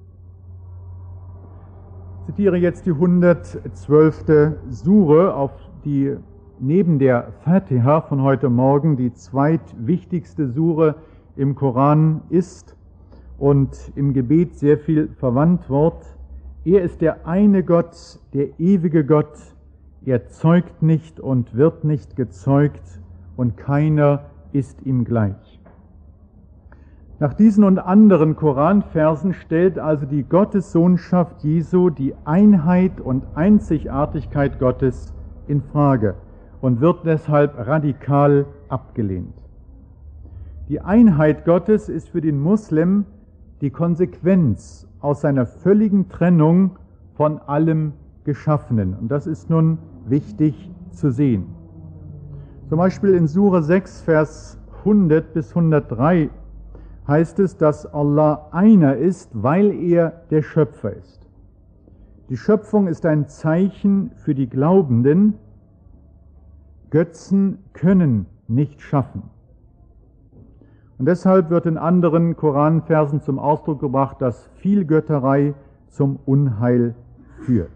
[SPEAKER 1] Ich zitiere jetzt die 112. Sure, auf die neben der Fatiha von heute Morgen die zweitwichtigste Sure im Koran ist und im Gebet sehr viel verwandt wird. Er ist der eine Gott, der ewige Gott. Er zeugt nicht und wird nicht gezeugt und keiner ist ihm gleich. Nach diesen und anderen Koranversen stellt also die Gottessohnschaft Jesu die Einheit und Einzigartigkeit Gottes in Frage und wird deshalb radikal abgelehnt. Die Einheit Gottes ist für den Muslim die Konsequenz aus seiner völligen Trennung von allem Geschaffenen. Und das ist nun wichtig zu sehen. Zum Beispiel in Sure 6, Vers 100 bis 103 heißt es, dass Allah einer ist, weil er der Schöpfer ist. Die Schöpfung ist ein Zeichen für die Glaubenden. Götzen können nicht schaffen. Und deshalb wird in anderen Koranversen zum Ausdruck gebracht, dass Vielgötterei zum Unheil führt.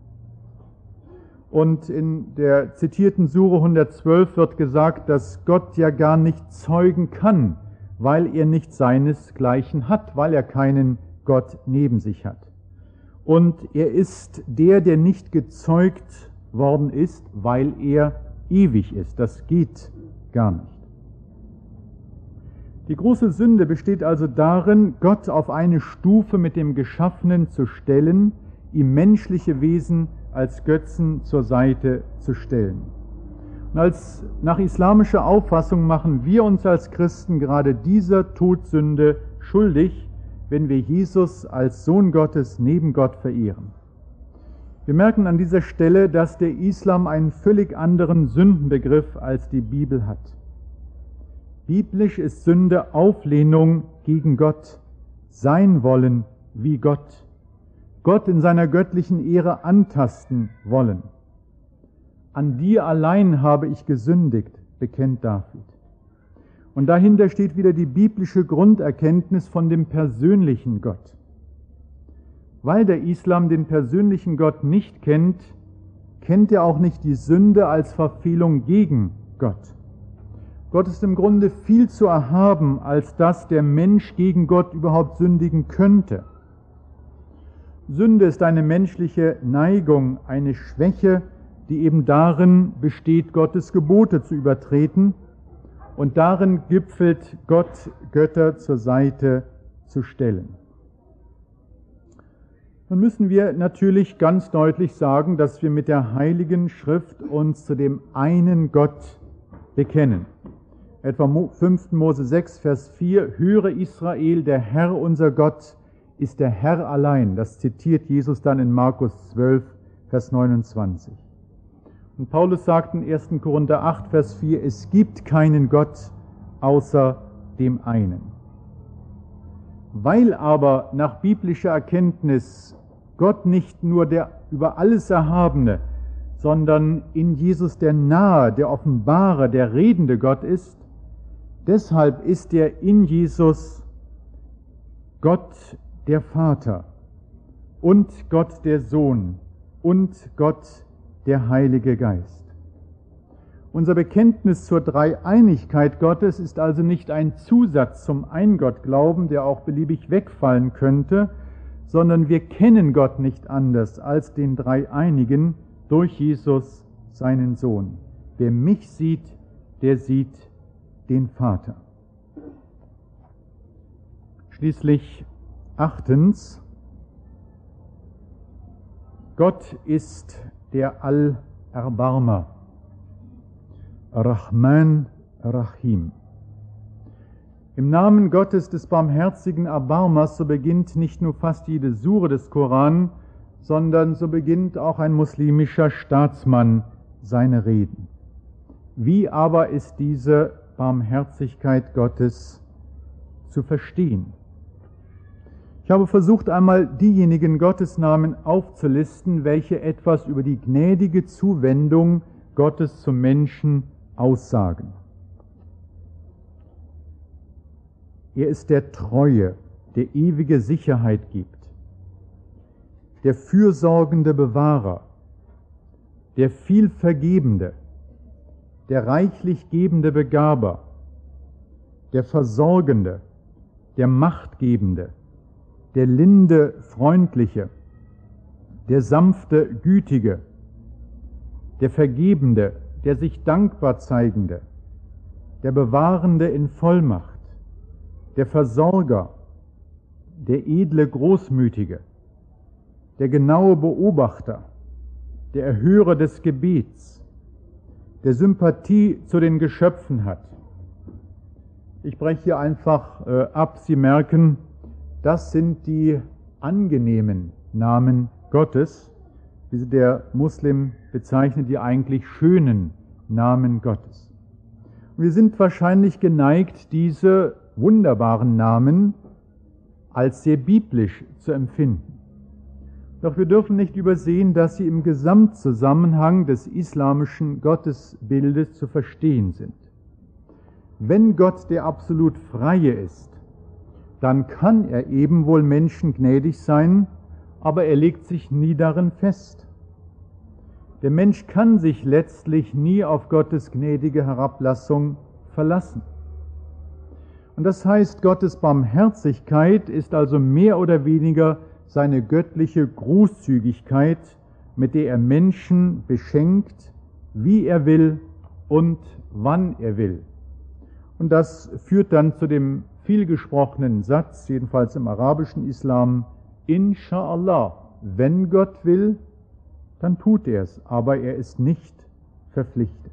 [SPEAKER 1] Und in der zitierten Sure 112 wird gesagt, dass Gott ja gar nicht zeugen kann, weil er nicht seinesgleichen hat, weil er keinen Gott neben sich hat. Und er ist der nicht gezeugt worden ist, weil er ewig ist. Das geht gar nicht. Die große Sünde besteht also darin, Gott auf eine Stufe mit dem Geschaffenen zu stellen, ihm menschliche Wesen als Götzen zur Seite zu stellen. Und nach islamischer Auffassung machen wir uns als Christen gerade dieser Todsünde schuldig, wenn wir Jesus als Sohn Gottes neben Gott verehren. Wir merken an dieser Stelle, dass der Islam einen völlig anderen Sündenbegriff als die Bibel hat. Biblisch ist Sünde Auflehnung gegen Gott, sein wollen wie Gott, Gott in seiner göttlichen Ehre antasten wollen. An dir allein habe ich gesündigt, bekennt David. Und dahinter steht wieder die biblische Grunderkenntnis von dem persönlichen Gott. Weil der Islam den persönlichen Gott nicht kennt, kennt er auch nicht die Sünde als Verfehlung gegen Gott. Gott ist im Grunde viel zu erhaben, als dass der Mensch gegen Gott überhaupt sündigen könnte. Sünde ist eine menschliche Neigung, eine Schwäche, die eben darin besteht, Gottes Gebote zu übertreten, und darin gipfelt Gott, Götter zur Seite zu stellen. Nun müssen wir natürlich ganz deutlich sagen, dass wir mit der Heiligen Schrift uns zu dem einen Gott bekennen. Etwa 5. Mose 6, Vers 4, höre Israel, der Herr unser Gott ist der Herr allein. Das zitiert Jesus dann in Markus 12, Vers 29. Und Paulus sagt in 1. Korinther 8, Vers 4, es gibt keinen Gott außer dem einen. Weil aber nach biblischer Erkenntnis Gott nicht nur der über alles Erhabene, sondern in Jesus der nahe, der offenbare, der redende Gott ist, deshalb ist er in Jesus Gott der Vater und Gott der Sohn und Gott der Heilige Geist. Unser Bekenntnis zur Dreieinigkeit Gottes ist also nicht ein Zusatz zum Eingottglauben, der auch beliebig wegfallen könnte, sondern wir kennen Gott nicht anders als den Dreieinigen durch Jesus, seinen Sohn. Wer mich sieht, der sieht den Vater. Schließlich 8. Gott ist der Allerbarmer, Rahman, Rahim. Im Namen Gottes des barmherzigen Erbarmers, so beginnt nicht nur fast jede Sure des Koran, sondern so beginnt auch ein muslimischer Staatsmann seine Reden. Wie aber ist diese Barmherzigkeit Gottes zu verstehen? Ich habe versucht, einmal diejenigen Gottesnamen aufzulisten, welche etwas über die gnädige Zuwendung Gottes zum Menschen aussagen. Er ist der Treue, der ewige Sicherheit gibt, der fürsorgende Bewahrer, der Vielvergebende, der reichlich gebende Begaber, der Versorgende, der Machtgebende, der linde Freundliche, der sanfte Gütige, der Vergebende, der sich dankbar zeigende, der Bewahrende in Vollmacht, der Versorger, der edle Großmütige, der genaue Beobachter, der Erhörer des Gebets, der Sympathie zu den Geschöpfen hat. Ich breche hier einfach ab. Sie merken, das sind die angenehmen Namen Gottes, wie sie der Muslim bezeichnet, die eigentlich schönen Namen Gottes. Und wir sind wahrscheinlich geneigt, diese wunderbaren Namen als sehr biblisch zu empfinden. Doch wir dürfen nicht übersehen, dass sie im Gesamtzusammenhang des islamischen Gottesbildes zu verstehen sind. Wenn Gott der absolut Freie ist, dann kann er eben wohl Menschen gnädig sein, aber er legt sich nie darin fest. Der Mensch kann sich letztlich nie auf Gottes gnädige Herablassung verlassen. Und das heißt, Gottes Barmherzigkeit ist also mehr oder weniger seine göttliche Großzügigkeit, mit der er Menschen beschenkt, wie er will und wann er will. Und das führt dann zu dem vielgesprochenen Satz, jedenfalls im arabischen Islam, Insha'Allah, wenn Gott will, dann tut er es, aber er ist nicht verpflichtet.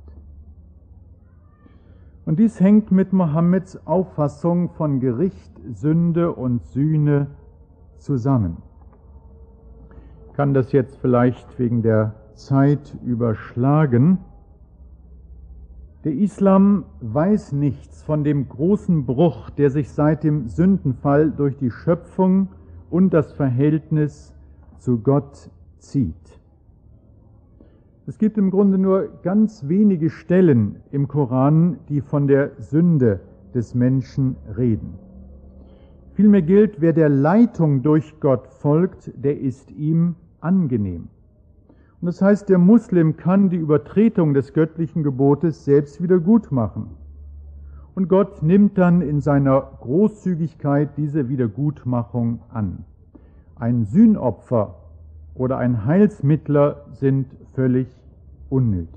[SPEAKER 1] Und dies hängt mit Mohammeds Auffassung von Gericht, Sünde und Sühne zusammen. Ich kann das jetzt vielleicht wegen der Zeit überschlagen. Der Islam weiß nichts von dem großen Bruch, der sich seit dem Sündenfall durch die Schöpfung und das Verhältnis zu Gott zieht. Es gibt im Grunde nur ganz wenige Stellen im Koran, die von der Sünde des Menschen reden. Vielmehr gilt, wer der Leitung durch Gott folgt, der ist ihm angenehm. Und das heißt, der Muslim kann die Übertretung des göttlichen Gebotes selbst wieder gut machen. Und Gott nimmt dann in seiner Großzügigkeit diese Wiedergutmachung an. Ein Sühnopfer oder ein Heilsmittler sind völlig unnötig.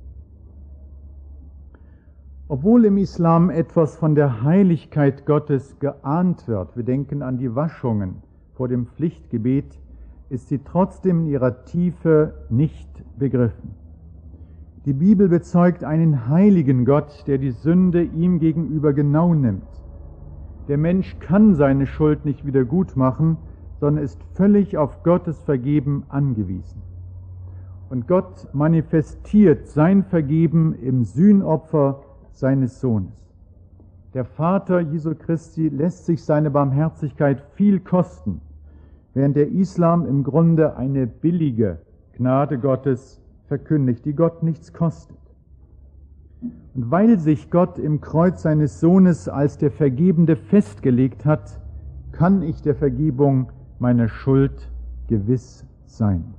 [SPEAKER 1] Obwohl im Islam etwas von der Heiligkeit Gottes geahnt wird, wir denken an die Waschungen vor dem Pflichtgebet, ist sie trotzdem in ihrer Tiefe nicht begriffen. Die Bibel bezeugt einen heiligen Gott, der die Sünde ihm gegenüber genau nimmt. Der Mensch kann seine Schuld nicht wieder gut machen, sondern ist völlig auf Gottes Vergeben angewiesen. Und Gott manifestiert sein Vergeben im Sühnopfer seines Sohnes. Der Vater Jesu Christi lässt sich seine Barmherzigkeit viel kosten, während der Islam im Grunde eine billige Gnade Gottes verkündigt, die Gott nichts kostet. Und weil sich Gott im Kreuz seines Sohnes als der Vergebende festgelegt hat, kann ich der Vergebung meiner Schuld gewiss sein.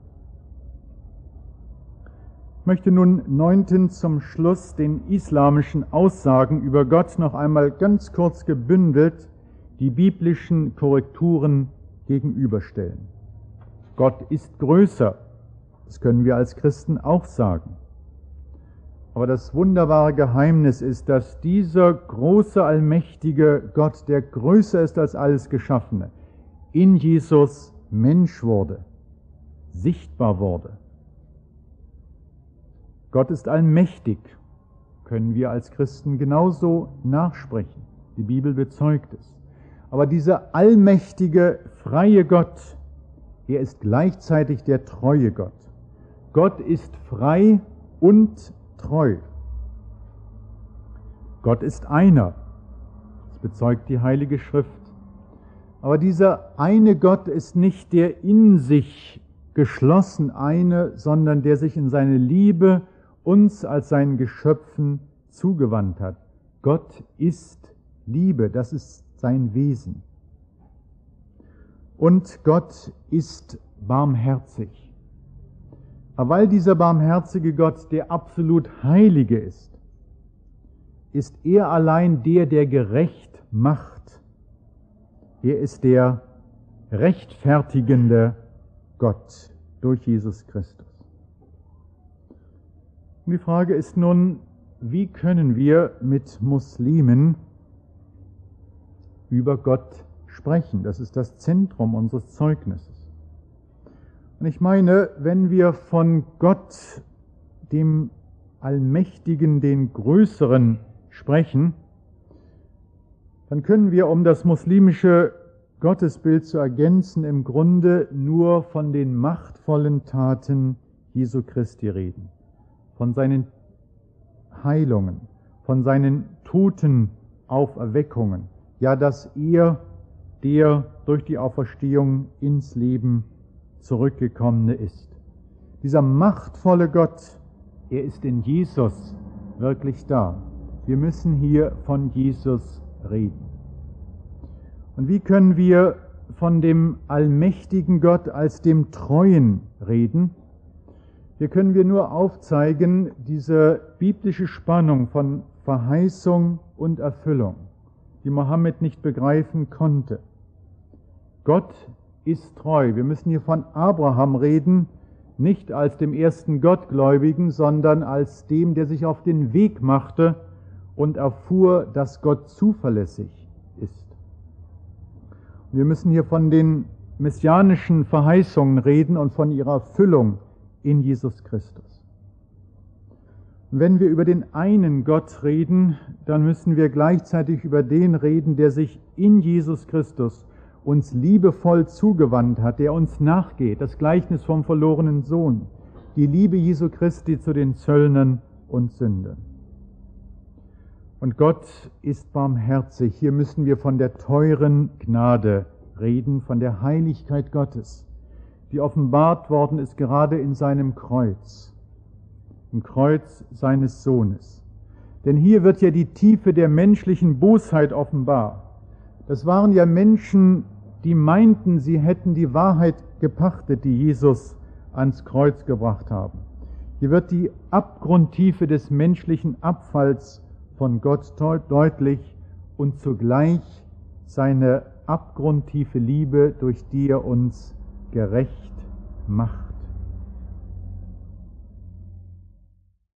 [SPEAKER 1] Ich möchte nun 9. zum Schluss den islamischen Aussagen über Gott noch einmal ganz kurz gebündelt die biblischen Korrekturen gegenüberstellen. Gott ist größer, das können wir als Christen auch sagen. Aber das wunderbare Geheimnis ist, dass dieser große, allmächtige Gott, der größer ist als alles Geschaffene, in Jesus Mensch wurde, sichtbar wurde. Gott ist allmächtig, können wir als Christen genauso nachsprechen. Die Bibel bezeugt es. Aber dieser allmächtige, freie Gott, er ist gleichzeitig der treue Gott. Gott ist frei und treu. Gott ist einer. Das bezeugt die Heilige Schrift. Aber dieser eine Gott ist nicht der in sich geschlossen eine, sondern der sich in seine Liebe uns als seinen Geschöpfen zugewandt hat. Gott ist Liebe. Das ist sein Wesen. Und Gott ist barmherzig. Aber weil dieser barmherzige Gott der absolut Heilige ist er allein der gerecht macht. Er ist der rechtfertigende Gott durch Jesus Christus. Und die Frage ist nun, wie können wir mit Muslimen über Gott sprechen? Das ist das Zentrum unseres Zeugnisses. Und ich meine, wenn wir von Gott, dem Allmächtigen, den Größeren, sprechen, dann können wir, um das muslimische Gottesbild zu ergänzen, im Grunde nur von den machtvollen Taten Jesu Christi reden, von seinen Heilungen, von seinen Totenauferweckungen, ja, dass er, der durch die Auferstehung ins Leben zurückgekommene ist. Dieser machtvolle Gott, er ist in Jesus wirklich da. Wir müssen hier von Jesus reden. Und wie können wir von dem allmächtigen Gott als dem Treuen reden? Hier können wir nur aufzeigen, diese biblische Spannung von Verheißung und Erfüllung, die Mohammed nicht begreifen konnte. Gott ist treu. Wir müssen hier von Abraham reden, nicht als dem ersten Gottgläubigen, sondern als dem, der sich auf den Weg machte und erfuhr, dass Gott zuverlässig ist. Wir müssen hier von den messianischen Verheißungen reden und von ihrer Erfüllung in Jesus Christus. Und wenn wir über den einen Gott reden, dann müssen wir gleichzeitig über den reden, der sich in Jesus Christus uns liebevoll zugewandt hat, der uns nachgeht. Das Gleichnis vom verlorenen Sohn, die Liebe Jesu Christi zu den Zöllnern und Sündern. Und Gott ist barmherzig. Hier müssen wir von der teuren Gnade reden, von der Heiligkeit Gottes, die offenbart worden ist gerade in seinem Kreuz, im Kreuz seines Sohnes. Denn hier wird ja die Tiefe der menschlichen Bosheit offenbar. Das waren ja Menschen, die meinten, sie hätten die Wahrheit gepachtet, die Jesus ans Kreuz gebracht haben. Hier wird die Abgrundtiefe des menschlichen Abfalls von Gott deutlich und zugleich seine abgrundtiefe Liebe, durch die er uns gerecht macht.